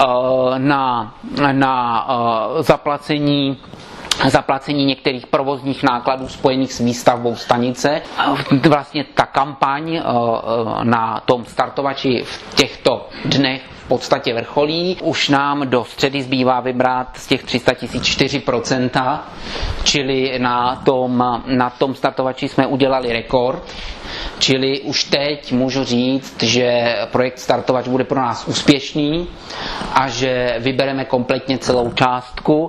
na, na zaplacení zaplacení některých provozních nákladů spojených s výstavbou stanice. Vlastně ta kampaň na tom Startovači v těchto dnech v podstatě vrcholí. Už nám do středy zbývá vybrat z těch tři sta tisíc čtyři procenta, čili na tom, na tom Startovači jsme udělali rekord. Čili už teď můžu říct, že projekt Startovač bude pro nás úspěšný a že vybereme kompletně celou částku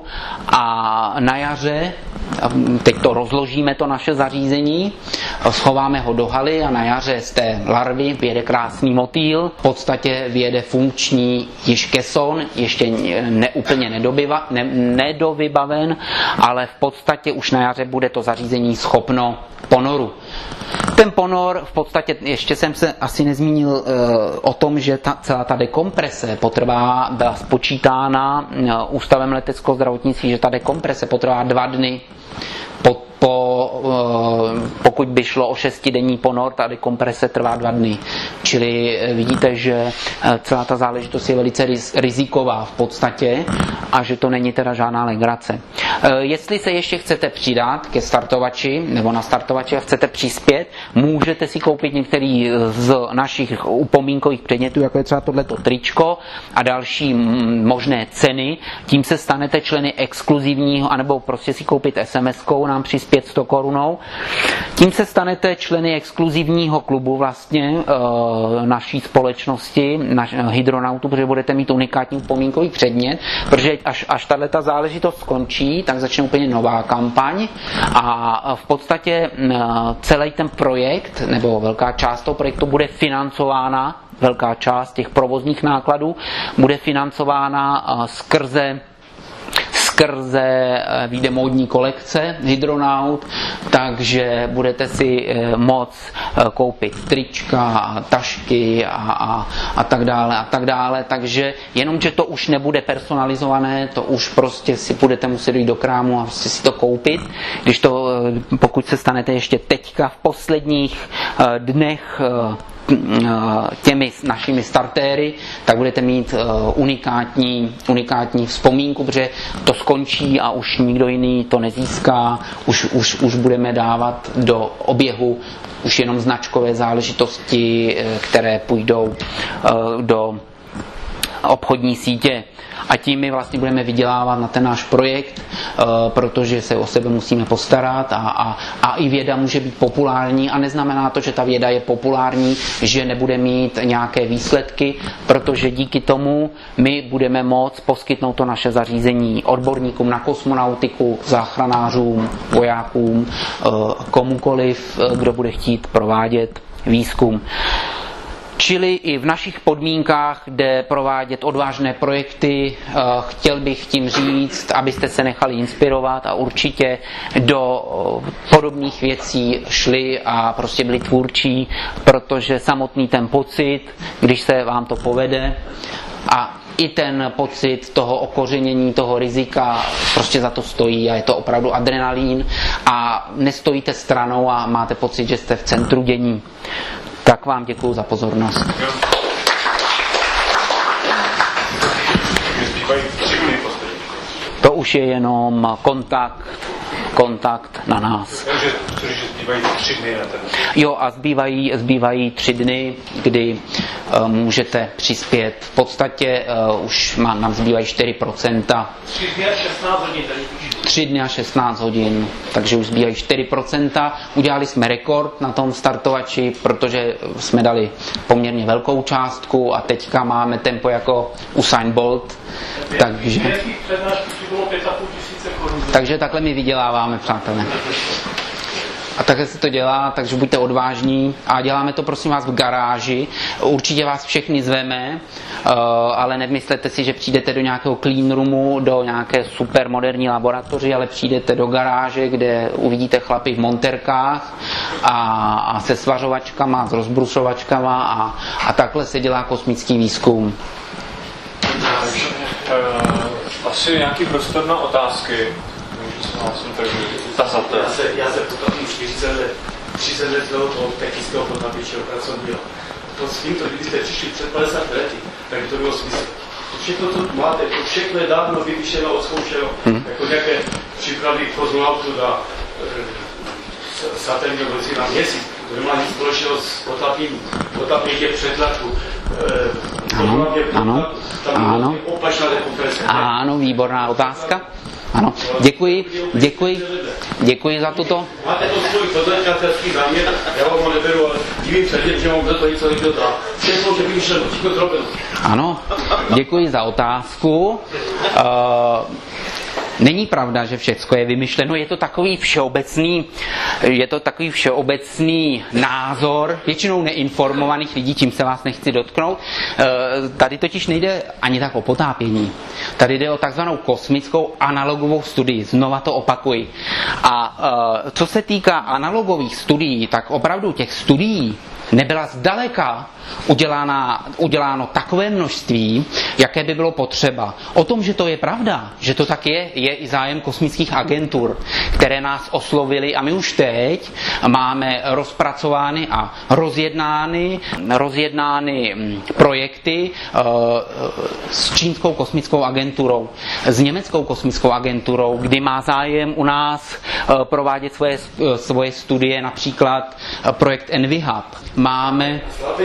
a na jaře, teď to rozložíme, to naše zařízení, schováme ho do haly a na jaře z té larvy vyjede krásný motýl, v podstatě vyjede funkční již keson, ještě neúplně nedobyva, ne, nedovybaven, ale v podstatě už na jaře bude to zařízení schopno ponoru. Ten ponor, v podstatě ještě jsem se asi nezmínil uh, o tom, že ta, celá ta dekomprese potrvá, byla spočítána uh, Ústavem leteckého zdravotnictví, že ta dekomprese potrvá dva dny. Po, po, uh, pokud by šlo o šestidenní ponor, ta dekomprese trvá dva dny. Čili uh, vidíte, že uh, celá ta záležitost je velice riz, riziková v podstatě a že to není teda žádná legrace. Uh, jestli se ještě chcete přidat ke Startovači nebo na Startovači a chcete přispět, můžete si koupit některý z našich upomínkových předmětů, jako je třeba tohleto tričko a další možné ceny. Tím se stanete členy exkluzivního, anebo prostě si koupit es em eskou, nám přispět sto korunou. Tím se stanete členy exkluzivního klubu vlastně e, naší společnosti, naš, hydronautu, protože budete mít unikátní upomínkový předmět, protože až, až tato záležitost skončí, tak začne úplně nová kampaň a v podstatě e, celý ten projekt, nebo velká část toho projektu bude financována, velká část těch provozních nákladů bude financována e, skrze skrze vyjde módní kolekce Hydronaut, takže budete si moct koupit trička, tašky a, a, a tak dále a tak dále, takže jenom, že to už nebude personalizované, to už prostě si budete muset jít do krámu a prostě si to koupit, když to, pokud se stanete ještě teďka v posledních dnech těmi našimi startéry, tak budete mít unikátní, unikátní vzpomínku, protože to skončí a už nikdo jiný to nezíská, už, už, už budeme dávat do oběhu už jenom značkové záležitosti, které půjdou do obchodní sítě. A tím my vlastně budeme vydělávat na ten náš projekt, protože se o sebe musíme postarat a, a, a i věda může být populární a neznamená to, že ta věda je populární, že nebude mít nějaké výsledky, protože díky tomu my budeme moct poskytnout to naše zařízení odborníkům na kosmonautiku, záchranářům, vojákům, komukoliv, kdo bude chtít provádět výzkum. Čili i v našich podmínkách jde provádět odvážné projekty. Chtěl bych tím říct, abyste se nechali inspirovat a určitě do podobných věcí šli a prostě byli tvůrčí, protože samotný ten pocit, když se vám to povede a i ten pocit toho okořenění, toho rizika prostě za to stojí a je to opravdu adrenalín a nestojíte stranou a máte pocit, že jste v centru dění. Tak vám děkuju za pozornost. To už je jenom kontakt, kontakt na nás. Takže zbývají tři dny na ten. Jo, a zbývají, zbývají tři dny, kdy uh, můžete přispět. V podstatě uh, už má, nám zbývají čtyři procenta. tři dny a šestnáct hodin. tři dny a šestnáct hodin, takže už zbývají čtyři procenta. Udělali jsme rekord na tom startovači, protože jsme dali poměrně velkou částku a teďka máme tempo jako Usain Bolt. Takže, takže takhle my vyděláváme, přátelé. A takhle se to dělá, takže buďte odvážní a děláme to prosím vás v garáži. Určitě vás všechny zveme, ale nemyslete si, že přijdete do nějakého clean roomu, do nějaké super moderní laboratoři, ale přijdete do garáže, kde uvidíte chlapy v monterkách a, a se svařovačkama, s rozbrušovačkama a, a takhle se dělá kosmický výzkum. Asi nějaký prostor na otázky. Já se, já se potapím čtyřicet let, třicet let toho technického potapičeho pracovního. To s tímto, když jste přišli před padesáti lety, tak to bylo smysl. To všechno, co máte, to všechno je dávno vyvyšeno, odzkoušeno, hmm. jako nějaké přípravy kozmonautu na e, satelitní vlci na měsíc. To nemá nic společného s potapím, potapím je přetlaku. E, ano, ano, ano, opačná dekomprese. Ano, výborná otázka. Ano, děkuji, děkuji, děkuji za tuto. Máte to svůj podnikatelský záměr, já vám ho neberu, ale divím se, že mám za to něco někdo dá. Všechno, že vymýšleno, všechno zrobeno. Ano, děkuji za otázku. Uh, Není pravda, že všechno je vymyšleno, je to takový všeobecný, je to takový všeobecný názor, většinou neinformovaných lidí, čím se vás nechci dotknout. Tady totiž nejde ani tak o potápění. Tady jde o takzvanou kosmickou analogovou studii, znova to opakuji. A co se týká analogových studií, tak opravdu těch studií nebyla zdaleka udělána, uděláno takové množství, jaké by bylo potřeba. O tom, že to je pravda, že to tak je, je i zájem kosmických agentur, které nás oslovily a my už teď máme rozpracovány a rozjednány, rozjednány projekty s čínskou kosmickou agenturou, s německou kosmickou agenturou, kdy má zájem u nás provádět svoje, svoje studie, například projekt Envihub. Máme...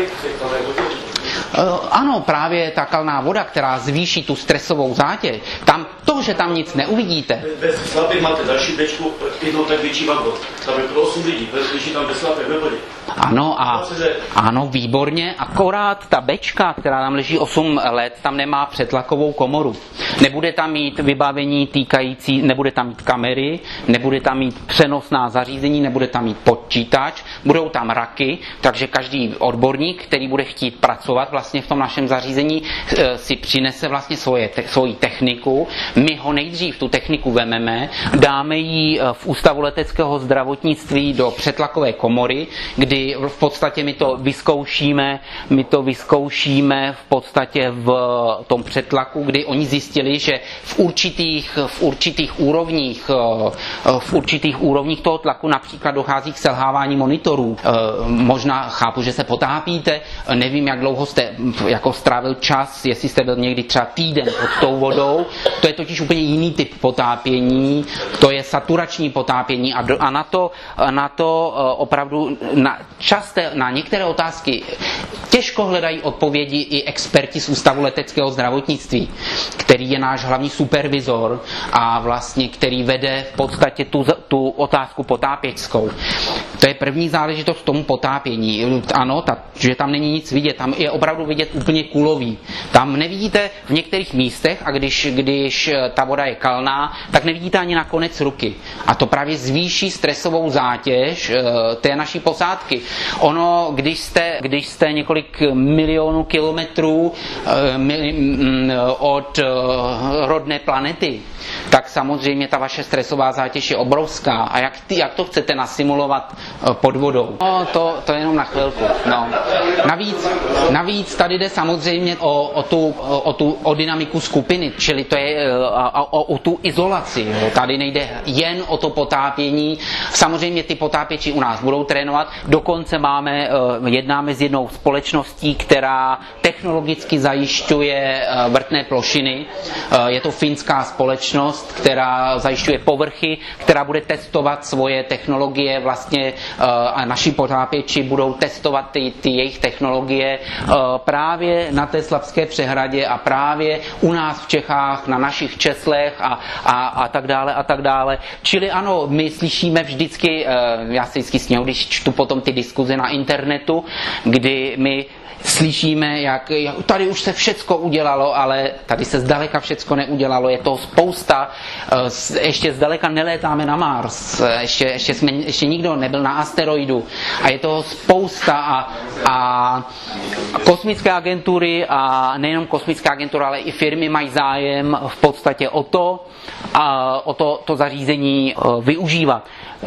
Ano, právě ta kalná voda, která zvýší tu stresovou zátěž, tam to, že tam nic neuvidíte. Bez slapek máte další bečku, jednou tak větší vagon. Tam je pro osm lidí, když tam bez slapek ve vodě. Ano, a, ano, výborně, akorát ta bečka, která tam leží osm let, tam nemá přetlakovou komoru. Nebude tam mít vybavení týkající, nebude tam mít kamery, nebude tam mít přenosná zařízení, nebude tam mít počítač, budou tam raky, takže každý odborník, který bude chtít pracovat vlastně v tom našem zařízení, si přinese vlastně svoje, te, svoji techniku. My ho nejdřív tu techniku vememe, dáme ji v Ústavu leteckého zdravotnictví do přetlakové komory, kdy v podstatě my to vyzkoušíme, my to vyzkoušíme v podstatě v tom přetlaku, kdy oni zjistili, že v určitých, v určitých úrovních, v určitých úrovních toho tlaku například dochází k selhávání monitorů. Možná chápu, že se potápíte, nevím, jak dlouho jste jste jako strávil čas, jestli jste byl někdy třeba týden pod tou vodou. To je totiž úplně jiný typ potápění, to je saturační potápění a, do, a na to, na to opravdu na, časté, na některé otázky těžko hledají odpovědi i experti z Ústavu leteckého zdravotnictví, který je náš hlavní supervizor a vlastně který vede v podstatě tu, tu otázku potápěčskou. To je první záležitost k tomu potápění. Ano, ta, že tam není nic vidět, tam je opravdu vidět úplně kulový. Tam nevidíte v některých místech a když, když ta voda je kalná, tak nevidíte ani na konec ruky. A to právě zvýší stresovou zátěž té naší posádky. Ono, když jste, když jste několik milionů kilometrů od rodné planety, tak samozřejmě ta vaše stresová zátěž je obrovská. A jak, ty, jak to chcete nasimulovat pod vodou? No, to, to jenom na chvilku. No. Navíc, navíc tady jde samozřejmě o, o, tu, o, tu, o dynamiku skupiny, čili to je o, o, o tu izolaci. Jo. Tady nejde jen o to potápění. Samozřejmě ty potápěči u nás budou trénovat. Dokonce máme, jednáme s jednou společností, která technologicky zajišťuje vrtné plošiny. Je to finská společnost, která zajišťuje povrchy, která bude testovat svoje technologie vlastně a naši potápěči budou testovat ty, ty jejich technologie právě na té Slapské přehradě a právě u nás v Čechách, na našich česlech a, a, a tak dále a tak dále. Čili ano, my slyšíme vždycky, já si vždycky sněhu, když čtu potom ty diskuze na internetu, kdy my slyšíme, jak, jak tady už se všecko udělalo, ale tady se zdaleka všecko neudělalo, je to spousta, ještě zdaleka nelétáme na Mars, ještě, ještě, jsme, ještě nikdo nebyl na asteroidu a je to spousta a, a kosmické agentury a nejenom kosmické agentury, ale i firmy mají zájem v podstatě o to, a, o to, to zařízení využívat.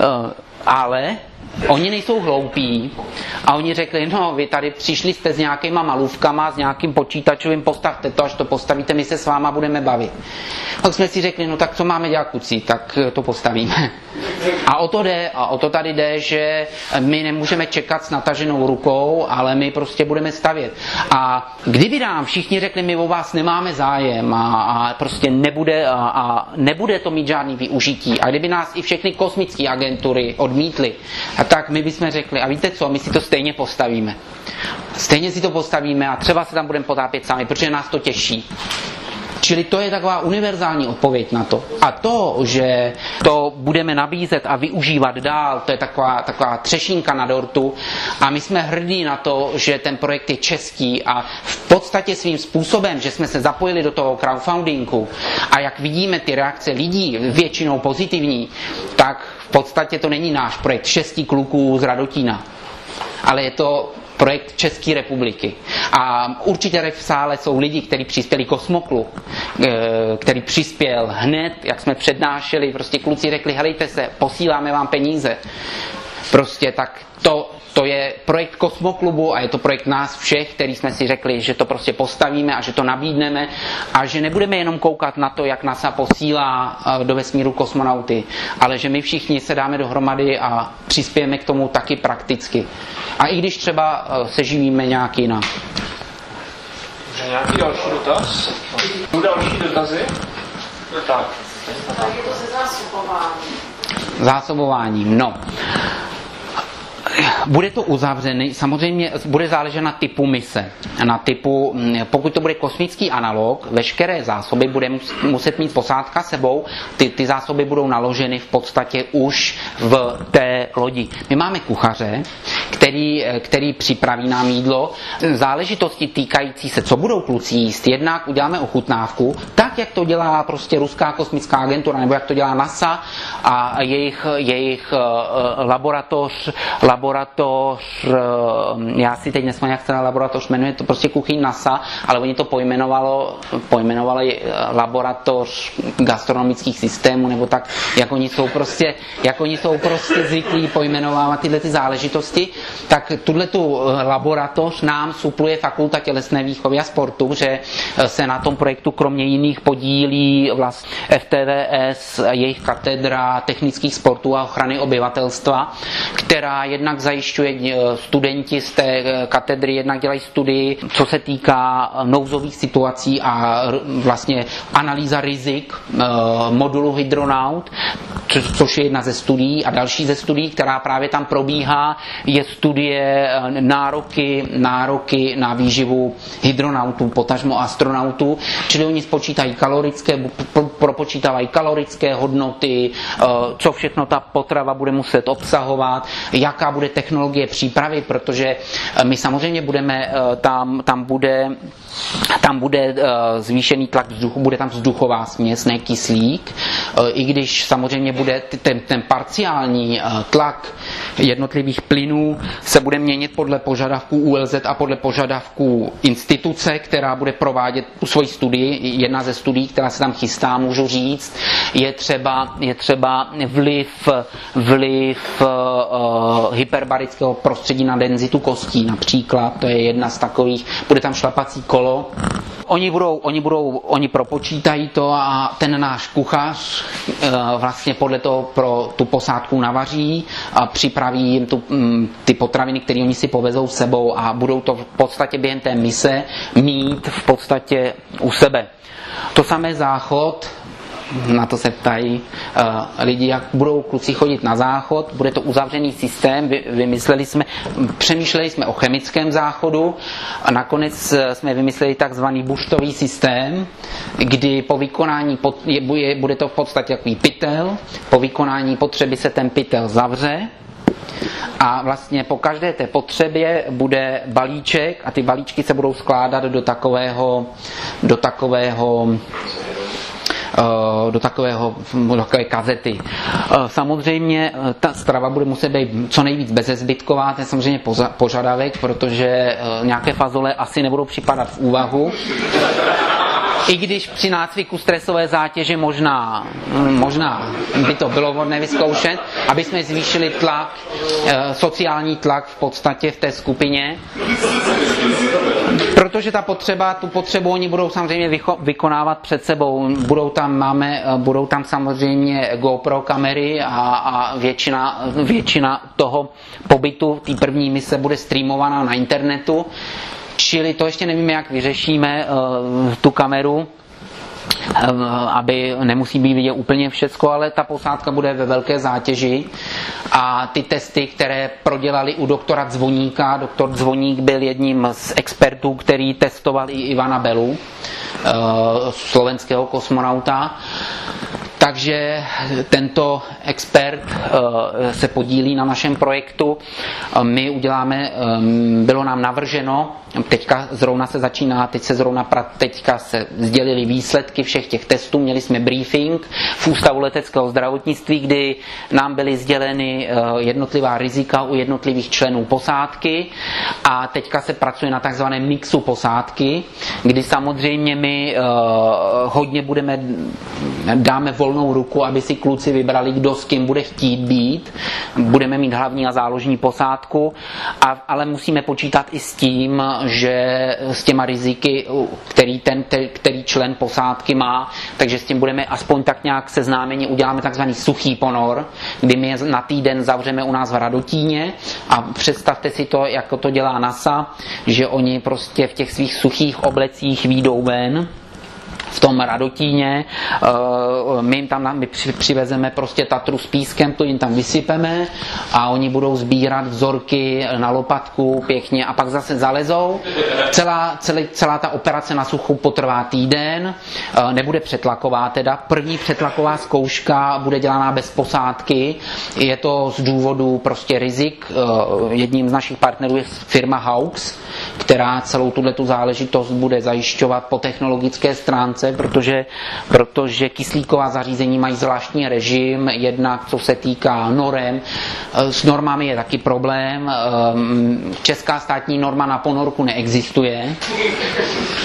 Ale oni nejsou hloupí a oni řekli, no vy tady přišli jste s nějakýma malůvkama, s nějakým počítačovým, postavte to, až to postavíte, my se s váma budeme bavit. Tak jsme si řekli, no tak co máme dělat kucí, tak to postavíme. A o to jde, a o to tady jde, že my nemůžeme čekat s nataženou rukou, ale my prostě budeme stavět. A kdyby nám všichni řekli, my o vás nemáme zájem a, a prostě nebude, a, a nebude to mít žádný využití, a kdyby nás i všechny kosmické agentury odmítly, a tak my bychom řekli, a víte co, my si to stejně postavíme. Stejně si to postavíme a třeba se tam budeme potápět sami, protože nás to těší. Čili to je taková univerzální odpověď na to. A to, že to budeme nabízet a využívat dál, to je taková, taková třešínka na dortu a my jsme hrdí na to, že ten projekt je český a v podstatě svým způsobem, že jsme se zapojili do toho crowdfundingu a jak vidíme ty reakce lidí, většinou pozitivní, tak v podstatě to není náš projekt šesti kluků z Radotína, ale je to projekt České republiky. A určitě v sále jsou lidi, kteří přispěli Kosmoklu, který přispěl hned, jak jsme přednášeli, prostě kluci řekli, helejte se, posíláme vám peníze. Prostě tak to, to je projekt Kosmoklubu a je to projekt nás všech, který jsme si řekli, že to prostě postavíme a že to nabídneme a že nebudeme jenom koukat na to, jak NASA posílá do vesmíru kosmonauty, ale že my všichni se dáme dohromady a přispějeme k tomu taky prakticky. A i když třeba se živíme nějak jinak. Může nějaký další dotaz? Jsou další dotazy? Tak. Tak je to se zásobováním. Zásobováním, no. Bude to uzavřený, samozřejmě bude záležet na typu mise. Na typu, pokud to bude kosmický analog, veškeré zásoby bude muset mít posádka sebou, ty, ty zásoby budou naloženy v podstatě už v té lodi. My máme kuchaře, který, který připraví nám jídlo. Záležitosti týkající se, co budou kluci jíst, jednak uděláme ochutnávku, tak, jak to dělá prostě ruská kosmická agentura, nebo jak to dělá NASA a jejich, jejich laboratoř, laboratoř, já si teď nesmím, jak se na laboratoř jmenuje, to prostě kuchyň NASA, ale oni to pojmenovalo, pojmenovali laboratoř gastronomických systémů, nebo tak, jak oni jsou prostě, jak oni jsou prostě zvyklí pojmenovávat tyhle ty záležitosti. tak tuhletu laboratoř nám supluje Fakulta tělesné výchovy a sportu, že se na tom projektu kromě jiných podílí vlastně F T V S, jejich katedra technických sportů a ochrany obyvatelstva, která jednak zajišťuje studenti z té katedry, jednak dělají studii, co se týká nouzových situací a vlastně analýza rizik modulu Hydronaut, což je jedna ze studií, a další ze studií, která právě tam probíhá, je studie nároky, nároky na výživu hydronautů, potažmo astronautů, čili oni spočítají kalorické, propočítávají kalorické hodnoty, co všechno ta potrava bude muset obsahovat, jaká bude technologie přípravy, protože my samozřejmě budeme, tam, tam bude tam bude zvýšený tlak vzduchu, bude tam vzduchová směs, ne kyslík, i když samozřejmě bude ten, ten parciální tlak jednotlivých plynů se bude měnit podle požadavků U L Z a podle požadavků instituce, která bude provádět tu svoji studii. Jedna ze studií, která se tam chystá, můžu říct, je třeba, je třeba vliv, vliv uh, hyperbarického prostředí na denzitu kostí například. To je jedna z takových, bude tam šlapací kolo. Oni budou, oni budou, oni propočítají to a ten náš kuchař uh, vlastně podle toho pro tu posádku navaří a připraví jim tu, um, ty potraviny, které oni si povezou s sebou a budou to v podstatě během té mise mít v podstatě u sebe. To samé záchod, na to se ptají uh, lidi, jak budou kluci chodit na záchod. Bude to uzavřený systém, Vy, vymysleli jsme, přemýšleli jsme o chemickém záchodu a nakonec jsme vymysleli takzvaný buštový systém, kdy po vykonání, pot, je, bude to v podstatě takový pytel, po vykonání potřeby se ten pytel zavře a vlastně po každé té potřebě bude balíček a ty balíčky se budou skládat do takového do takového do takového, do takové kazety. Samozřejmě ta strava bude muset být co nejvíc bezezbytková, to je samozřejmě požadavek, protože nějaké fazole asi nebudou připadat v úvahu. I když při nácviku stresové zátěže možná, možná by to bylo vhodné vyzkoušet, aby jsme zvýšili tlak, sociální tlak v podstatě v té skupině. Protože ta potřeba, tu potřebu oni budou samozřejmě vycho, vykonávat před sebou. Budou tam, máme, budou tam samozřejmě GoPro kamery a, a většina, většina toho pobytu té první mise bude streamovaná na internetu. Čili to ještě nevíme, jak vyřešíme uh, tu kameru, uh, aby nemusí být vidět úplně všecko, ale ta posádka bude ve velké zátěži a ty testy, které prodělali u doktora Zvoníka, doktor Zvoník byl jedním z expertů, který testoval i Ivana Belu, uh, slovenského kosmonauta. Takže tento expert uh, se podílí na našem projektu. My uděláme, um, bylo nám navrženo, teďka zrovna se začíná, teď se zrovna teďka se sdělili výsledky všech těch testů, měli jsme briefing v Ústavu leteckého zdravotnictví, kdy nám byly sděleny uh, jednotlivá rizika u jednotlivých členů posádky a teďka se pracuje na takzvaném mixu posádky, kdy samozřejmě my uh, hodně budeme, dáme volnou ruku, aby si kluci vybrali, kdo s kým bude chtít být. Budeme mít hlavní a záložní posádku, a, ale musíme počítat i s tím, že s těma riziky, který ten, který člen posádky má, takže s tím budeme aspoň tak nějak seznámeni, uděláme takzvaný suchý ponor, kdy my je na týden zavřeme u nás v Radotíně a představte si to, jako to dělá NASA, že oni prostě v těch svých suchých oblecích výjdou ven v tom Radotíně, my jim tam my přivezeme prostě Tatru s pískem, to jim tam vysypeme a oni budou sbírat vzorky na lopatku pěkně a pak zase zalezou. Celá, celý, celá ta operace na suchu potrvá týden, nebude přetlaková teda. První přetlaková zkouška bude dělaná bez posádky, je to z důvodu prostě rizik. Jedním z našich partnerů je firma Hawks, která celou tuhletu záležitost bude zajišťovat po technologické stránce, protože, protože kyslíková zařízení mají zvláštní režim, jednak co se týká norem. S normami je taky problém. Česká státní norma na ponorku neexistuje.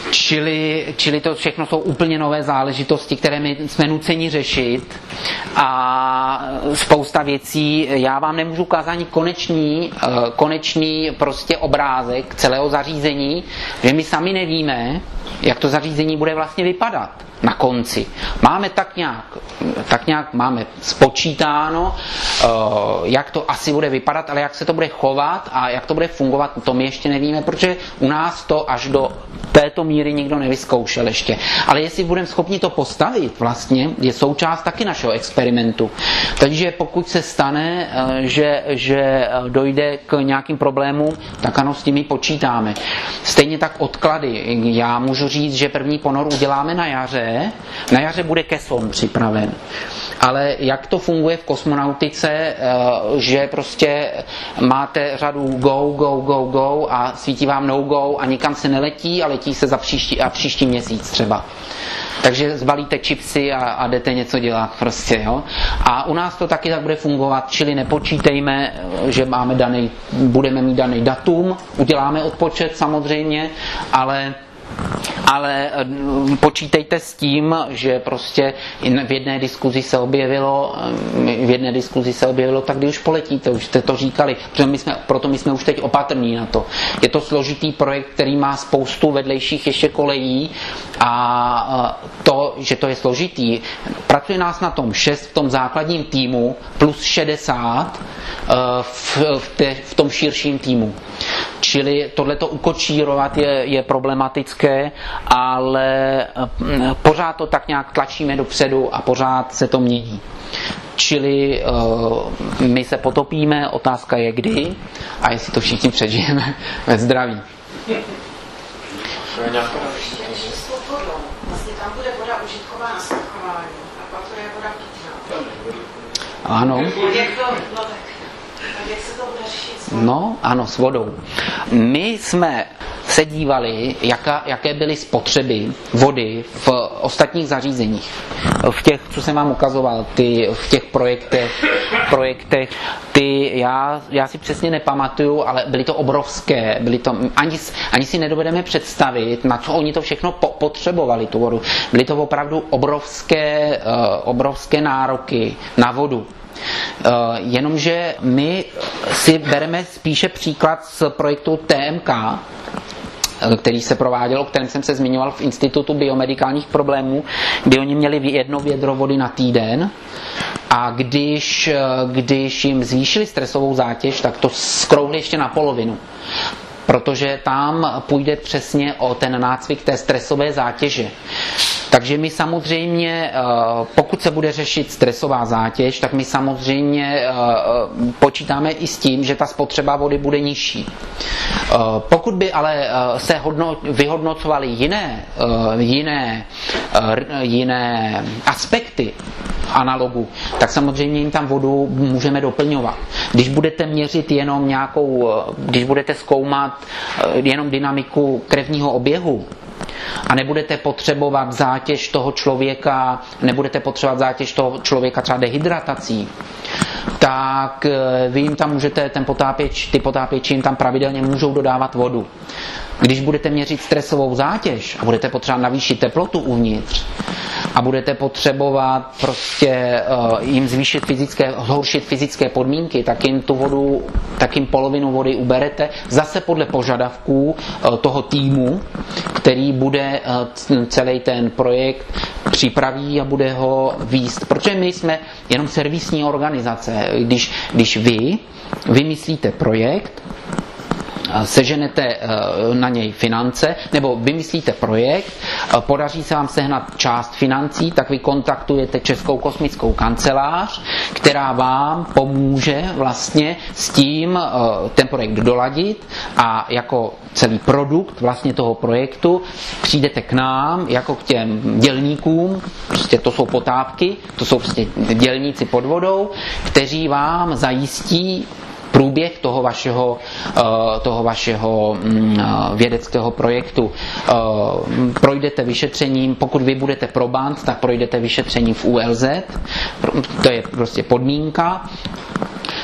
Čili, čili to všechno jsou úplně nové záležitosti, které my jsme nuceni řešit a spousta věcí, já vám nemůžu ukázat ani konečný, konečný prostě obrázek celého zařízení, že my sami nevíme, jak to zařízení bude vlastně vypadat na konci. Máme tak nějak, tak nějak máme spočítáno, jak to asi bude vypadat, ale jak se to bude chovat a jak to bude fungovat, to my ještě nevíme, protože u nás to až do této míry nikdo nevyzkoušel ještě. Ale jestli budeme schopni to postavit, vlastně je součást taky našeho experimentu. Takže pokud se stane, že, že dojde k nějakým problémům, tak ano, s těmi počítáme. Stejně tak odklady. Já můžu říct, že první ponor uděláme na jaře. Na jaře bude keson připraven. Ale jak to funguje v kosmonautice, že prostě máte řadu go, go, go, go a svítí vám no go a nikam se neletí a letí se za příští, a příští měsíc třeba. Takže zbalíte čipsy a, a jdete něco dělat prostě, jo. A u nás to taky tak bude fungovat, čili nepočítejme, že máme daný, budeme mít daný datum, uděláme odpočet samozřejmě, ale ale počítejte s tím, že prostě v jedné diskuzi se objevilo, v jedné diskuzi se objevilo, tak kdy už poletíte, už jste to říkali, protože my jsme, proto my jsme už teď opatrní na to. Je to složitý projekt, který má spoustu vedlejších ještě kolejí a to, že to je složitý, pracuje nás na tom šest v tom základním týmu plus šedesát v, v, te, v tom širším týmu. Čili tohleto ukočírovat je, je problematické, ale pořád to tak nějak tlačíme dopředu a pořád se to mění. Čili uh, my se potopíme, otázka je kdy a jestli to všichni přežijeme ve zdraví. Vlastně tam bude voda užitková na sprchování a pak to je voda pitná. Ano. Jak to, no tak, tak jak se to bude řešit? No, ano, s vodou. My jsme se dívali, jaká, jaké byly spotřeby vody v ostatních zařízeních. V těch, co jsem vám ukazoval, ty, v těch projektech, projektech ty, já, já si přesně nepamatuju, ale byly to obrovské, byly to, ani, ani si nedovedeme představit, na co oni to všechno po, potřebovali, tu vodu. Byly to opravdu obrovské, uh, obrovské nároky na vodu. Uh, jenomže my si bereme spíše příklad z projektu T M K, který se prováděl, o kterém jsem se zmiňoval v Institutu biomedikálních problémů, kdy oni měli jedno vědro vody na týden a když, když jim zvýšili stresovou zátěž, tak to skrouhli ještě na polovinu. Protože tam půjde přesně o ten nácvik té stresové zátěže. Takže my samozřejmě, pokud se bude řešit stresová zátěž, tak my samozřejmě počítáme i s tím, že ta spotřeba vody bude nižší. Pokud by ale se vyhodnocovaly jiné, jiné, jiné aspekty analogu, tak samozřejmě jim tam vodu můžeme doplňovat. Když budete měřit jenom nějakou, když budete zkoumat jenom dynamiku krevního oběhu, a nebudete potřebovat zátěž toho člověka, nebudete potřebovat zátěž toho člověka třeba dehydratací, tak vy jim tam můžete, ten potápěč, ty potápěči jim tam pravidelně můžou dodávat vodu. Když budete měřit stresovou zátěž a budete potřebovat navýšit teplotu uvnitř a budete potřebovat prostě uh, jim zvýšit fyzické, zhoršit fyzické podmínky, tak jim tu vodu, tak jim polovinu vody uberete, zase podle požadavků uh, toho týmu, který bude uh, celý ten projekt připraví a bude ho vést. Protože my jsme jenom servisní organizace. Když, když vy vymyslíte projekt, seženete na něj finance, nebo vymyslíte projekt, podaří se vám sehnat část financí, tak vy kontaktujete Českou kosmickou kancelář, která vám pomůže vlastně s tím ten projekt doladit a jako celý produkt vlastně toho projektu přijdete k nám jako k těm dělníkům, prostě to jsou potávky, to jsou prostě dělníci pod vodou, kteří vám zajistí průběh toho vašeho, toho vašeho vědeckého projektu. Projdete vyšetřením, pokud vy budete proband, tak projdete vyšetřením v U L Z, to je prostě podmínka.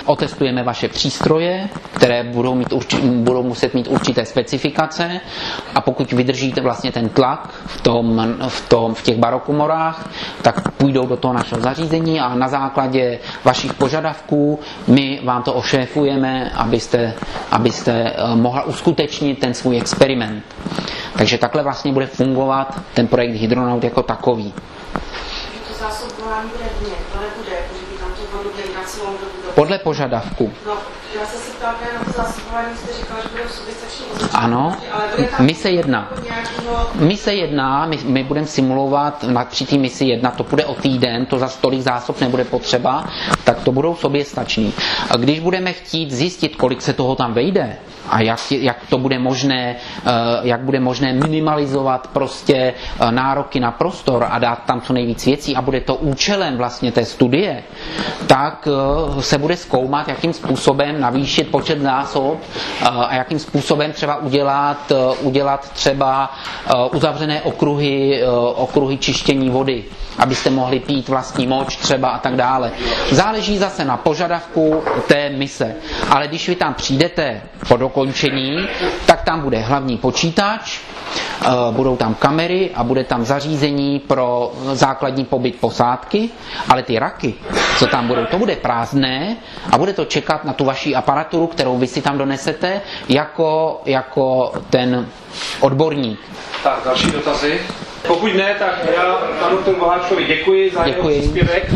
Otestujeme vaše přístroje, které budou, mít urči, budou muset mít určité specifikace. a pokud vydržíte vlastně ten tlak v, tom, v, tom, v těch barokomorách, tak půjdou do toho našeho zařízení a na základě vašich požadavků my vám to ošéfujeme, abyste, abyste mohla uskutečnit ten svůj experiment. Takže takhle vlastně bude fungovat ten projekt Hydronaut jako takový. To zásobování bude v něm, to nebude, protože by tam tu vodu měli na celou dobu. Podle požadavku. No, já se se ptám na to zásobování, jste říkal, že budou soběstační označení. Ano, mise jedna. Mise jedna, my, my budeme simulovat na při té misi jedna, to bude o týden, to za tolik zásob nebude potřeba, tak to budou soběstační. A když budeme chtít zjistit, kolik se toho tam vejde a jak, jak to bude možné, jak bude možné minimalizovat prostě nároky na prostor a dát tam co nejvíc věcí a bude to účelem vlastně té studie, tak se bude zkoumat, jakým způsobem navýšit počet zásob a jakým způsobem třeba udělat, udělat třeba uzavřené okruhy, okruhy čištění vody, abyste mohli pít vlastní moč třeba a tak dále. Záleží zase na požadavku té mise. Ale když vy tam přijdete po dokončení, tak tam bude hlavní počítač, budou tam kamery a bude tam zařízení pro základní pobyt posádky, ale ty raky, co tam budou, to bude prázdné a bude to čekat na tu vaši aparaturu, kterou vy si tam donesete jako, jako ten odborník. Tak, další dotazy. Pokud ne, tak já panu doktoru Boháčkovi děkuji za jeho Děkuji. příspěvek.